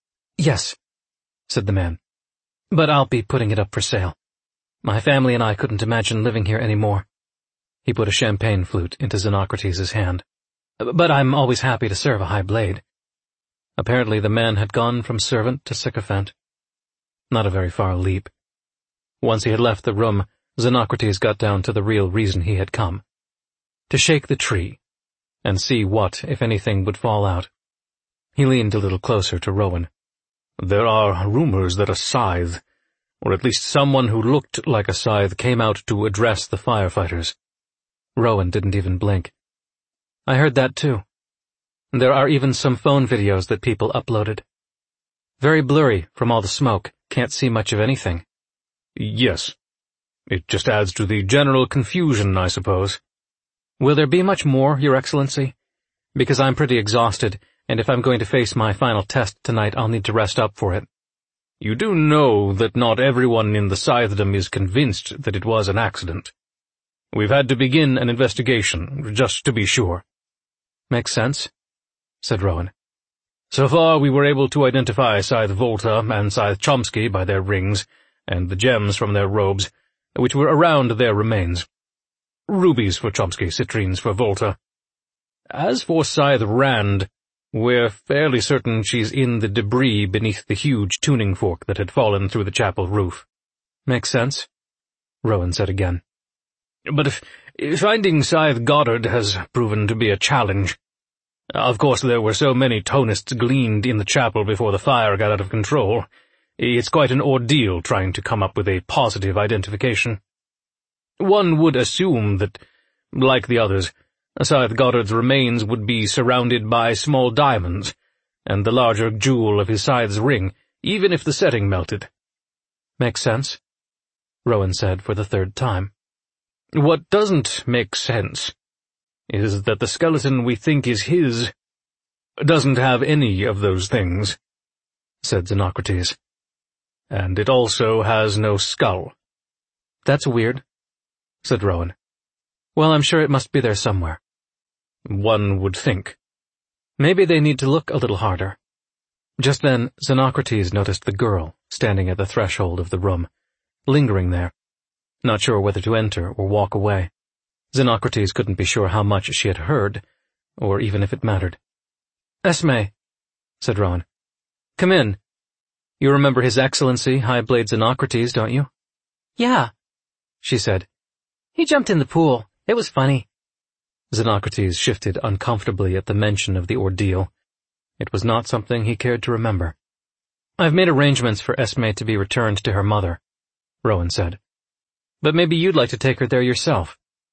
Speaker 1: Yes, said the man. But I'll be putting it up for sale. My family and I couldn't imagine living here anymore. He put a champagne flute into Xenocrates' hand. But I'm always happy to serve a high blade. Apparently the man had gone from servant to sycophant. Not a very far leap. Once he had left the room, Xenocrates got down to the real reason he had come. To shake the tree, and see what, if anything, would fall out. He leaned a little closer to Rowan.
Speaker 2: "There are rumors that a scythe, or at least someone who looked like a scythe, came out to address the firefighters."
Speaker 1: Rowan didn't even blink. I heard that too. There are even some phone videos that people uploaded. Very blurry from all the smoke, can't see much of anything.
Speaker 2: Yes. It just adds to the general confusion, I suppose.
Speaker 1: Will there be much more, Your Excellency? Because I'm pretty exhausted, and if I'm going to face my final test tonight, I'll need to rest up for it.
Speaker 2: You do know that not everyone in the Scythedom is convinced that it was an accident. We've had to begin an investigation, just to be sure.
Speaker 1: Makes sense, said Rowan.
Speaker 2: So far, we were able to identify Scythe Volta and Scythe Chomsky by their rings, and the gems from their robes, which were around their remains. Rubies for Chomsky, citrines for Volta. As for Scythe Rand, we're fairly certain she's in the debris beneath the huge tuning fork that had fallen through the chapel roof.
Speaker 1: Makes sense, Rowan said again.
Speaker 2: But if, if finding Scythe Goddard has proven to be a challenge. Of course, there were so many Tonists gleaned in the chapel before the fire got out of control. It's quite an ordeal trying to come up with a positive identification. One would assume that, like the others, Scythe Goddard's remains would be surrounded by small diamonds, and the larger jewel of his scythe's ring, even if the setting melted.
Speaker 1: Makes sense, Rowan said for the third time.
Speaker 2: What doesn't make sense is that the skeleton we think is his doesn't have any of those things, said Xenocrates. And it also has no skull.
Speaker 1: That's weird, said Rowan. Well, I'm sure it must be there somewhere.
Speaker 2: One would think.
Speaker 1: Maybe they need to look a little harder. Just then, Xenocrates noticed the girl standing at the threshold of the room, lingering there, not sure whether to enter or walk away. Xenocrates couldn't be sure how much she had heard, or even if it mattered. "Esme," said Rowan. "Come in. You remember His Excellency, High Blade Xenocrates, don't you?"
Speaker 3: "Yeah,"
Speaker 1: she said.
Speaker 3: "He jumped in the pool. It was funny."
Speaker 1: Xenocrates shifted uncomfortably at the mention of the ordeal. It was not something he cared to remember. "I've made arrangements for Esme to be returned to her mother," Rowan said. "But maybe you'd like to take her there yourself."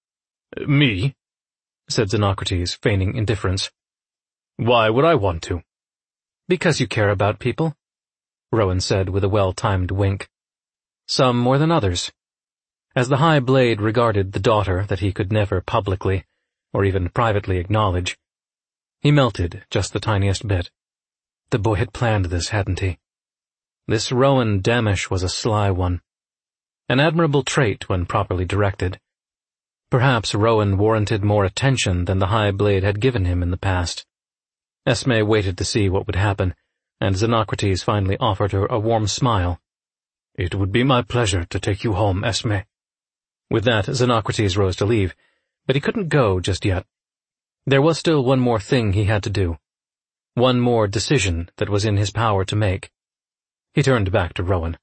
Speaker 2: "Me?"
Speaker 1: said Xenocrates, feigning indifference.
Speaker 2: "Why would I want to?"
Speaker 1: "Because you care about people," Rowan said with a well-timed wink. "Some more than others." As the High Blade regarded the daughter that he could never publicly, or even privately acknowledge, he melted just the tiniest bit. The boy had planned this, hadn't he? This Rowan Damish was a sly one. An admirable trait when properly directed. Perhaps Rowan warranted more attention than the High Blade had given him in the past. Esme waited to see what would happen, and Xenocrates finally offered her a warm smile.
Speaker 2: "It would be my pleasure to take you home, Esme."
Speaker 1: With that, Xenocrates rose to leave, but he couldn't go just yet. There was still one more thing he had to do. One more decision that was in his power to make. He turned back to Rowan.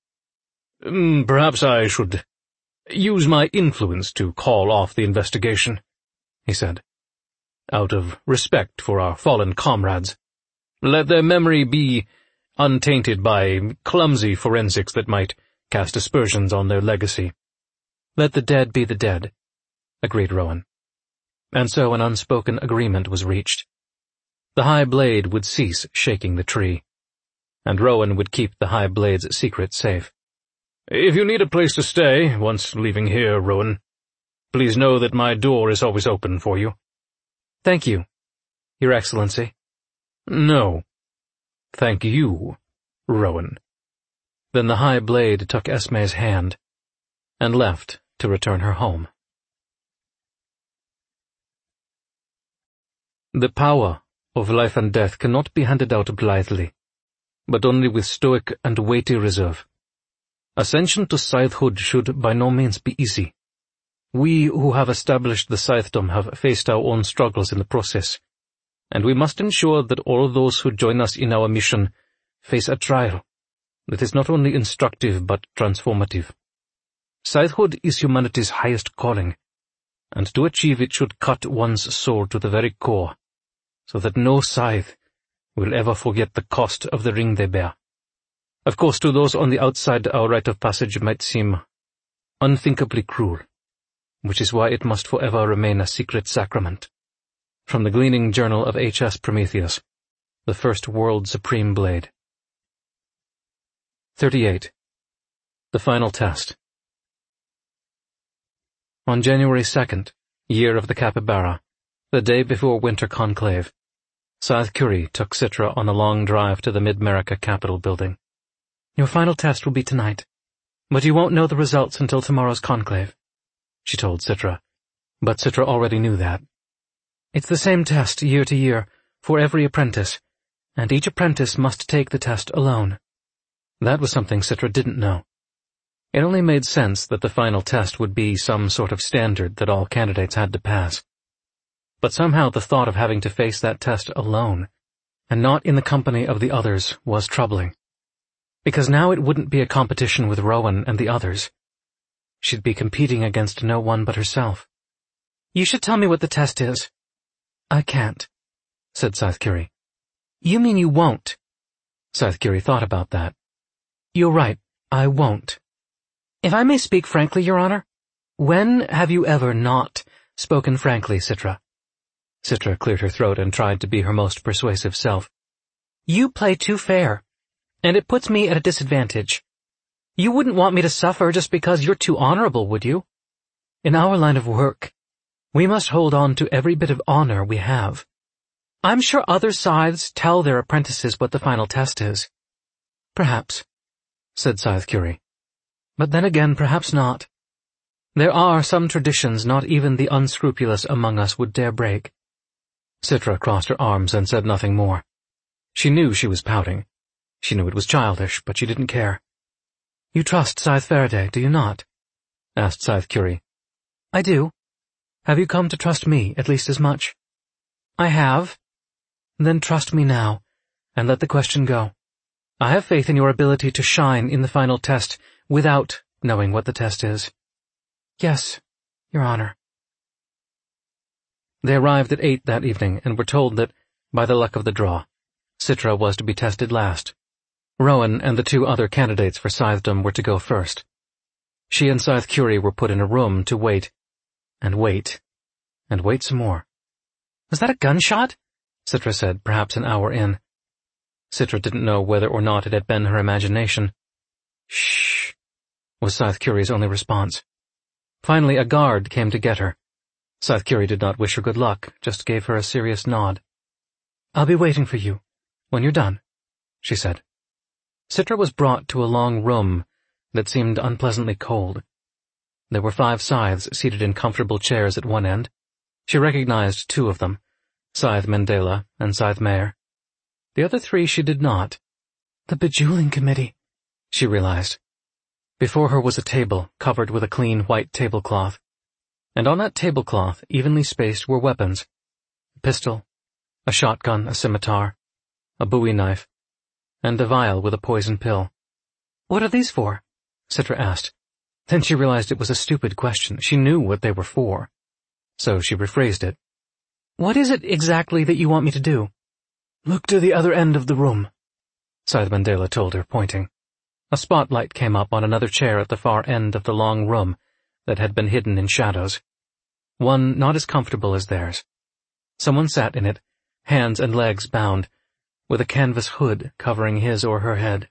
Speaker 2: Mm, "Perhaps I should use my influence to call off the investigation," he said. "Out of respect for our fallen comrades. Let their memory be untainted by clumsy forensics that might cast aspersions on their legacy."
Speaker 1: "Let the dead be the dead," agreed Rowan. And so an unspoken agreement was reached. The High Blade would cease shaking the tree, and Rowan would keep the High Blade's secret safe.
Speaker 2: "If you need a place to stay once leaving here, Rowan, please know that my door is always open for you."
Speaker 1: "Thank you, Your Excellency."
Speaker 2: "No. Thank you, Rowan."
Speaker 1: Then the High Blade took Esme's hand and left to return her home. The power of life and death cannot be handed out blithely, but only with stoic and weighty reserve. Ascension to scythehood should by no means be easy. We who have established the scythedom have faced our own struggles in the process, and we must ensure that all those who join us in our mission face a trial that is not only instructive but transformative. Scythehood is humanity's highest calling, and to achieve it should cut one's soul to the very core, so that no scythe will ever forget the cost of the ring they bear. Of course, to those on the outside, our rite of passage might seem unthinkably cruel, which is why it must forever remain a secret sacrament. From the Gleaning Journal of H S Prometheus, the first World Supreme Blade. thirty-eight. The Final Test. On January second, year of the Capybara, the day before Winter Conclave, Scythe Curie took Citra on a long drive to the Mid-America Capitol building. "Your final test will be tonight, but you won't know the results until tomorrow's conclave," she told Citra, but Citra already knew that. "It's the same test year to year for every apprentice, and each apprentice must take the test alone." That was something Citra didn't know. It only made sense that the final test would be some sort of standard that all candidates had to pass. But somehow the thought of having to face that test alone, and not in the company of the others, was troubling. Because now it wouldn't be a competition with Rowan and the others. She'd be competing against no one but herself.
Speaker 3: You should tell me what the test is.
Speaker 1: I can't, said Scythe Curie.
Speaker 3: You mean you won't?
Speaker 1: Scythe Curie thought about that.
Speaker 3: You're right,
Speaker 1: I won't.
Speaker 3: If I may speak frankly, Your Honor, when have you ever not spoken frankly, Citra?
Speaker 1: Citra cleared her throat and tried to be her most persuasive self.
Speaker 3: You play too fair, and it puts me at a disadvantage. You wouldn't want me to suffer just because you're too honorable, would you? In our line of work, we must hold on to every bit of honor we have. I'm sure other scythes tell their apprentices what the final test is.
Speaker 1: Perhaps, said Scythe Curie. But then again, perhaps not. There are some traditions not even the unscrupulous among us would dare break. Citra crossed her arms and said nothing more. She knew she was pouting. She knew it was childish, but she didn't care. You trust Scythe Faraday, do you not? Asked Scythe Curie.
Speaker 3: I do.
Speaker 1: Have you come to trust me at least as much?
Speaker 3: I have.
Speaker 1: Then trust me now, and let the question go. I have faith in your ability to shine in the final test without knowing what the test is.
Speaker 3: Yes, Your Honor.
Speaker 1: They arrived at eight that evening and were told that, by the luck of the draw, Citra was to be tested last. Rowan and the two other candidates for scythedom were to go first. She and Scythe Curie were put in a room to wait, and wait, and wait some more.
Speaker 3: Was that a gunshot?
Speaker 1: Citra said, perhaps an hour in. Citra didn't know whether or not it had been her imagination. Shh, was Scythe Curie's only response. Finally, a guard came to get her. Scythe Curie did not wish her good luck, just gave her a serious nod. I'll be waiting for you, when you're done, she said. Citra was brought to a long room that seemed unpleasantly cold. There were five scythes seated in comfortable chairs at one end. She recognized two of them, Scythe Mendela and Scythe Mayer. The other three she did not.
Speaker 3: The bejeweling committee,
Speaker 1: she realized. Before her was a table covered with a clean white tablecloth, and on that tablecloth, evenly spaced, were weapons. A pistol, a shotgun, a scimitar, a bowie knife, and a vial with a poison pill.
Speaker 3: What are these for?
Speaker 1: Citra asked. Then she realized it was a stupid question. She knew what they were for. So she rephrased it.
Speaker 3: What is it exactly that you want me to do?
Speaker 1: Look to the other end of the room, Scythe Mendela told her, pointing. A spotlight came up on another chair at the far end of the long room that had been hidden in shadows. One not as comfortable as theirs. Someone sat in it, hands and legs bound, with a canvas hood covering his or her head.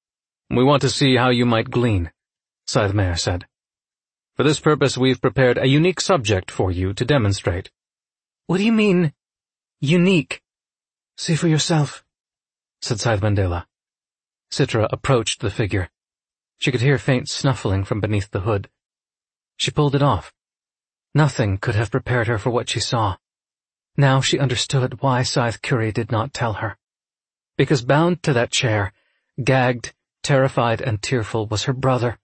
Speaker 1: We want to see how you might glean, Scythe Mayer said. For this purpose we've prepared a unique subject for you to demonstrate.
Speaker 3: What do you mean, unique?
Speaker 1: See for yourself, said Scythe Mendela. Citra approached the figure. She could hear faint snuffling from beneath the hood. She pulled it off. Nothing could have prepared her for what she saw. Now she understood why Scythe Curie did not tell her. Because bound to that chair, gagged, terrified and tearful, was her brother,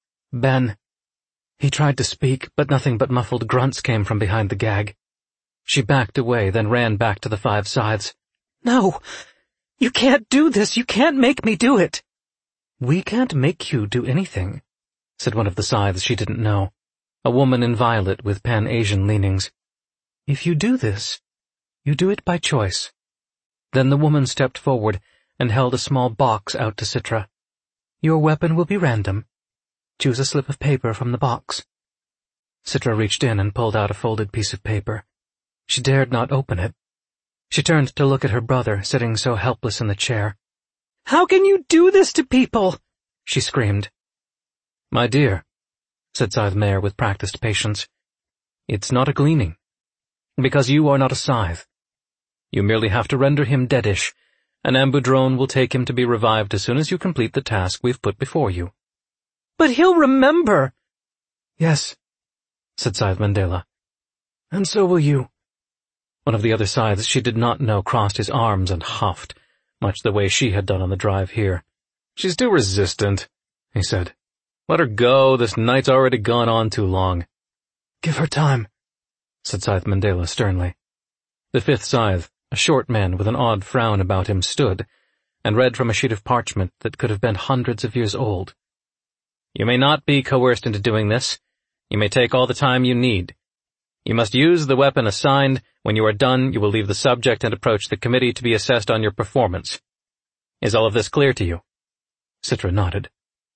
Speaker 1: Ben. He tried to speak, but nothing but muffled grunts came from behind the gag. She backed away, then ran back to the five scythes.
Speaker 3: No! You can't do this! You can't make me do it!
Speaker 1: We can't make you do anything, said one of the scythes she didn't know, a woman in violet with Pan-Asian leanings. If you do this, you do it by choice. Then the woman stepped forward and held a small box out to Citra. Your weapon will be random. Choose a slip of paper from the box. Citra reached in and pulled out a folded piece of paper. She dared not open it. She turned to look at her brother, sitting so helpless in the chair.
Speaker 3: How can you do this to people?
Speaker 1: She screamed. My dear, said Scythe Mayer with practiced patience, it's not a gleaning, because you are not a scythe. You merely have to render him deadish. An ambudrone will take him to be revived as soon as you complete the task we've put before you.
Speaker 3: But he'll remember.
Speaker 1: Yes, said Scythe Mendela. And so will you. One of the other scythes she did not know crossed his arms and huffed, much the way she had done on the drive here. She's too resistant, he said. Let her go, this night's already gone on too long. Give her time, said Scythe Mendela sternly. The fifth scythe, a short man with an odd frown about him, stood and read from a sheet of parchment that could have been hundreds of years old. You may not be coerced into doing this. You may take all the time you need. You must use the weapon assigned. When you are done, you will leave the subject and approach the committee to be assessed on your performance. Is all of this clear to you? Citra nodded.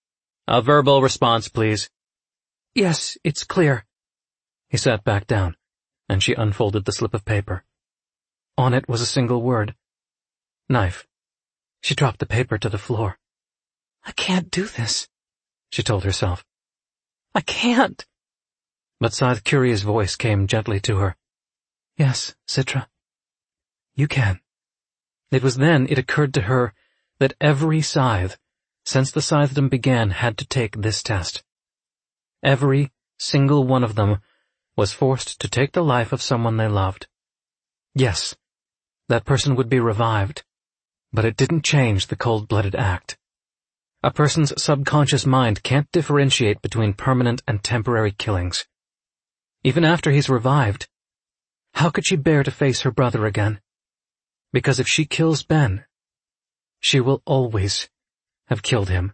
Speaker 1: A verbal response, please.
Speaker 3: Yes, it's clear.
Speaker 1: He sat back down, and she unfolded the slip of paper. On it was a single word. Knife. She dropped the paper to the floor.
Speaker 3: I can't do this,
Speaker 1: she told herself.
Speaker 3: I can't.
Speaker 1: But Scythe Curia's voice came gently to her.
Speaker 3: Yes, Citra. You can.
Speaker 1: It was then it occurred to her that every scythe, since the scythedom began, had to take this test. Every single one of them was forced to take the life of someone they loved. Yes, that person would be revived, but it didn't change the cold-blooded act. A person's subconscious mind can't differentiate between permanent and temporary killings. Even after he's revived, how could she bear to face her brother again? Because if she kills Ben, she will always have killed him.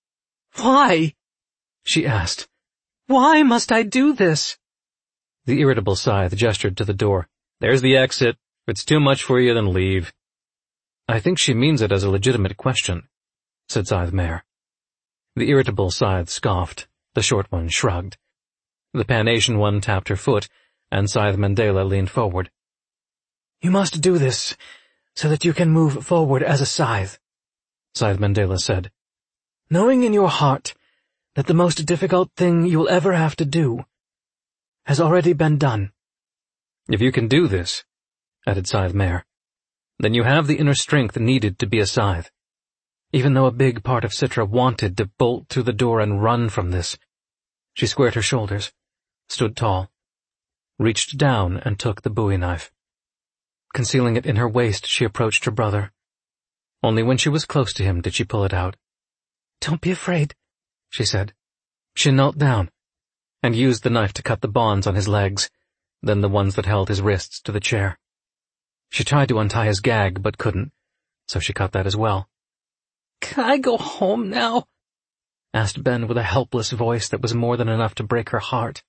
Speaker 3: Why?
Speaker 1: She asked.
Speaker 3: Why must I do this?
Speaker 1: The irritable Scythe gestured to the door. There's the exit. If it's too much for you, then leave. I think she means it as a legitimate question, said Scythe Mare. The irritable Scythe scoffed. The short one shrugged. The Pan-Asian one tapped her foot, and Scythe Mandela leaned forward.
Speaker 3: You must do this so that you can move forward as a scythe,
Speaker 1: Scythe Mandela said.
Speaker 3: Knowing in your heart that the most difficult thing you'll ever have to do has already been done.
Speaker 1: If you can do this, added Scythe Mare, then you have the inner strength needed to be a scythe. Even though a big part of Citra wanted to bolt through the door and run from this, she squared her shoulders, stood tall, reached down and took the bowie knife. Concealing it in her waist, she approached her brother. Only when she was close to him did she pull it out.
Speaker 3: Don't be afraid,
Speaker 1: she said. She knelt down and used the knife to cut the bonds on his legs, then the ones that held his wrists to the chair. She tried to untie his gag, but couldn't, so she cut that as well.
Speaker 3: Can I go home now?
Speaker 1: Asked Ben with a helpless voice that was more than enough to break her heart.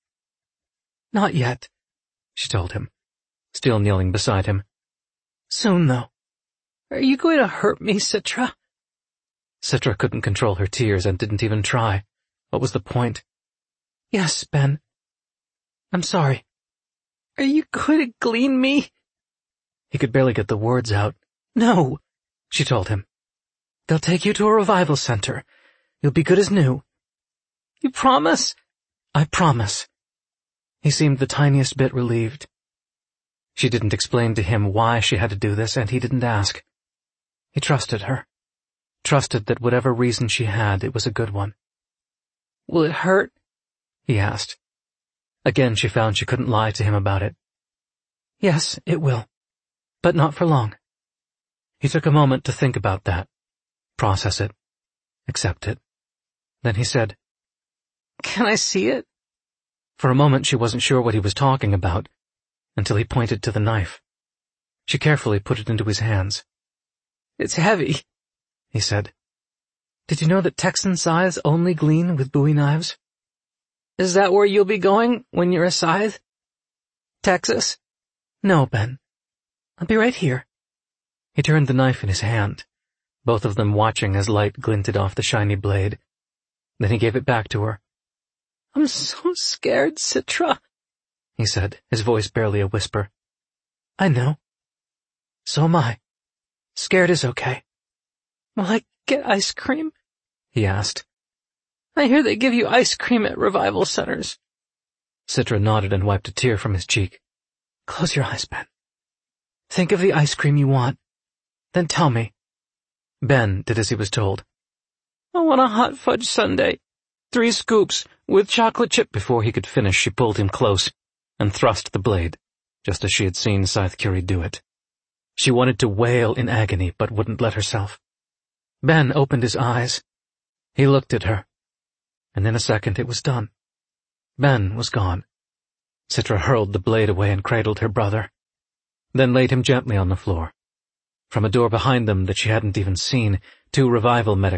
Speaker 3: Not yet,
Speaker 1: she told him, still kneeling beside him.
Speaker 3: Soon, though. Are you going to hurt me, Citra?
Speaker 1: Citra couldn't control her tears and didn't even try. What was the point?
Speaker 3: Yes, Ben. I'm sorry. Are you going to glean me?
Speaker 1: He could barely get the words out.
Speaker 3: No,
Speaker 1: she told him.
Speaker 3: They'll take you to a revival center. You'll be good as new. You promise?
Speaker 1: I promise. He seemed the tiniest bit relieved. She didn't explain to him why she had to do this, and he didn't ask. He trusted her. Trusted that whatever reason she had, it was a good one.
Speaker 3: Will it hurt?
Speaker 1: He asked. Again she found she couldn't lie to him about it.
Speaker 3: Yes, it will.
Speaker 1: But not for long. He took a moment to think about that, process it, accept it. Then he said,
Speaker 3: Can I see it?
Speaker 1: For a moment she wasn't sure what he was talking about, until he pointed to the knife. She carefully put it into his hands.
Speaker 3: It's heavy,
Speaker 1: he said.
Speaker 3: Did you know that Texan scythes only glean with bowie knives? Is that where you'll be going when you're a scythe? Texas?
Speaker 1: No, Ben.
Speaker 3: I'll be right here.
Speaker 1: He turned the knife in his hand, both of them watching as light glinted off the shiny blade. Then he gave it back to her.
Speaker 3: I'm so scared, Citra,
Speaker 1: he said, his voice barely a whisper.
Speaker 3: I know.
Speaker 1: So am I.
Speaker 3: Scared is okay. Will I get ice cream?
Speaker 1: He asked.
Speaker 3: I hear they give you ice cream at revival centers.
Speaker 1: Citra nodded and wiped a tear from his cheek.
Speaker 3: Close your eyes, Ben. Think of the ice cream you want. Then tell me.
Speaker 1: Ben did as he was told.
Speaker 3: I want a hot fudge sundae. Three scoops with chocolate chip.
Speaker 1: Before he could finish, she pulled him close and thrust the blade, just as she had seen Scythe Curie do it. She wanted to wail in agony, but wouldn't let herself. Ben opened his eyes. He looked at her. And in a second it was done. Ben was gone. Citra hurled the blade away and cradled her brother. then laid him gently on the floor. From a door behind them that she hadn't even seen, two revival medics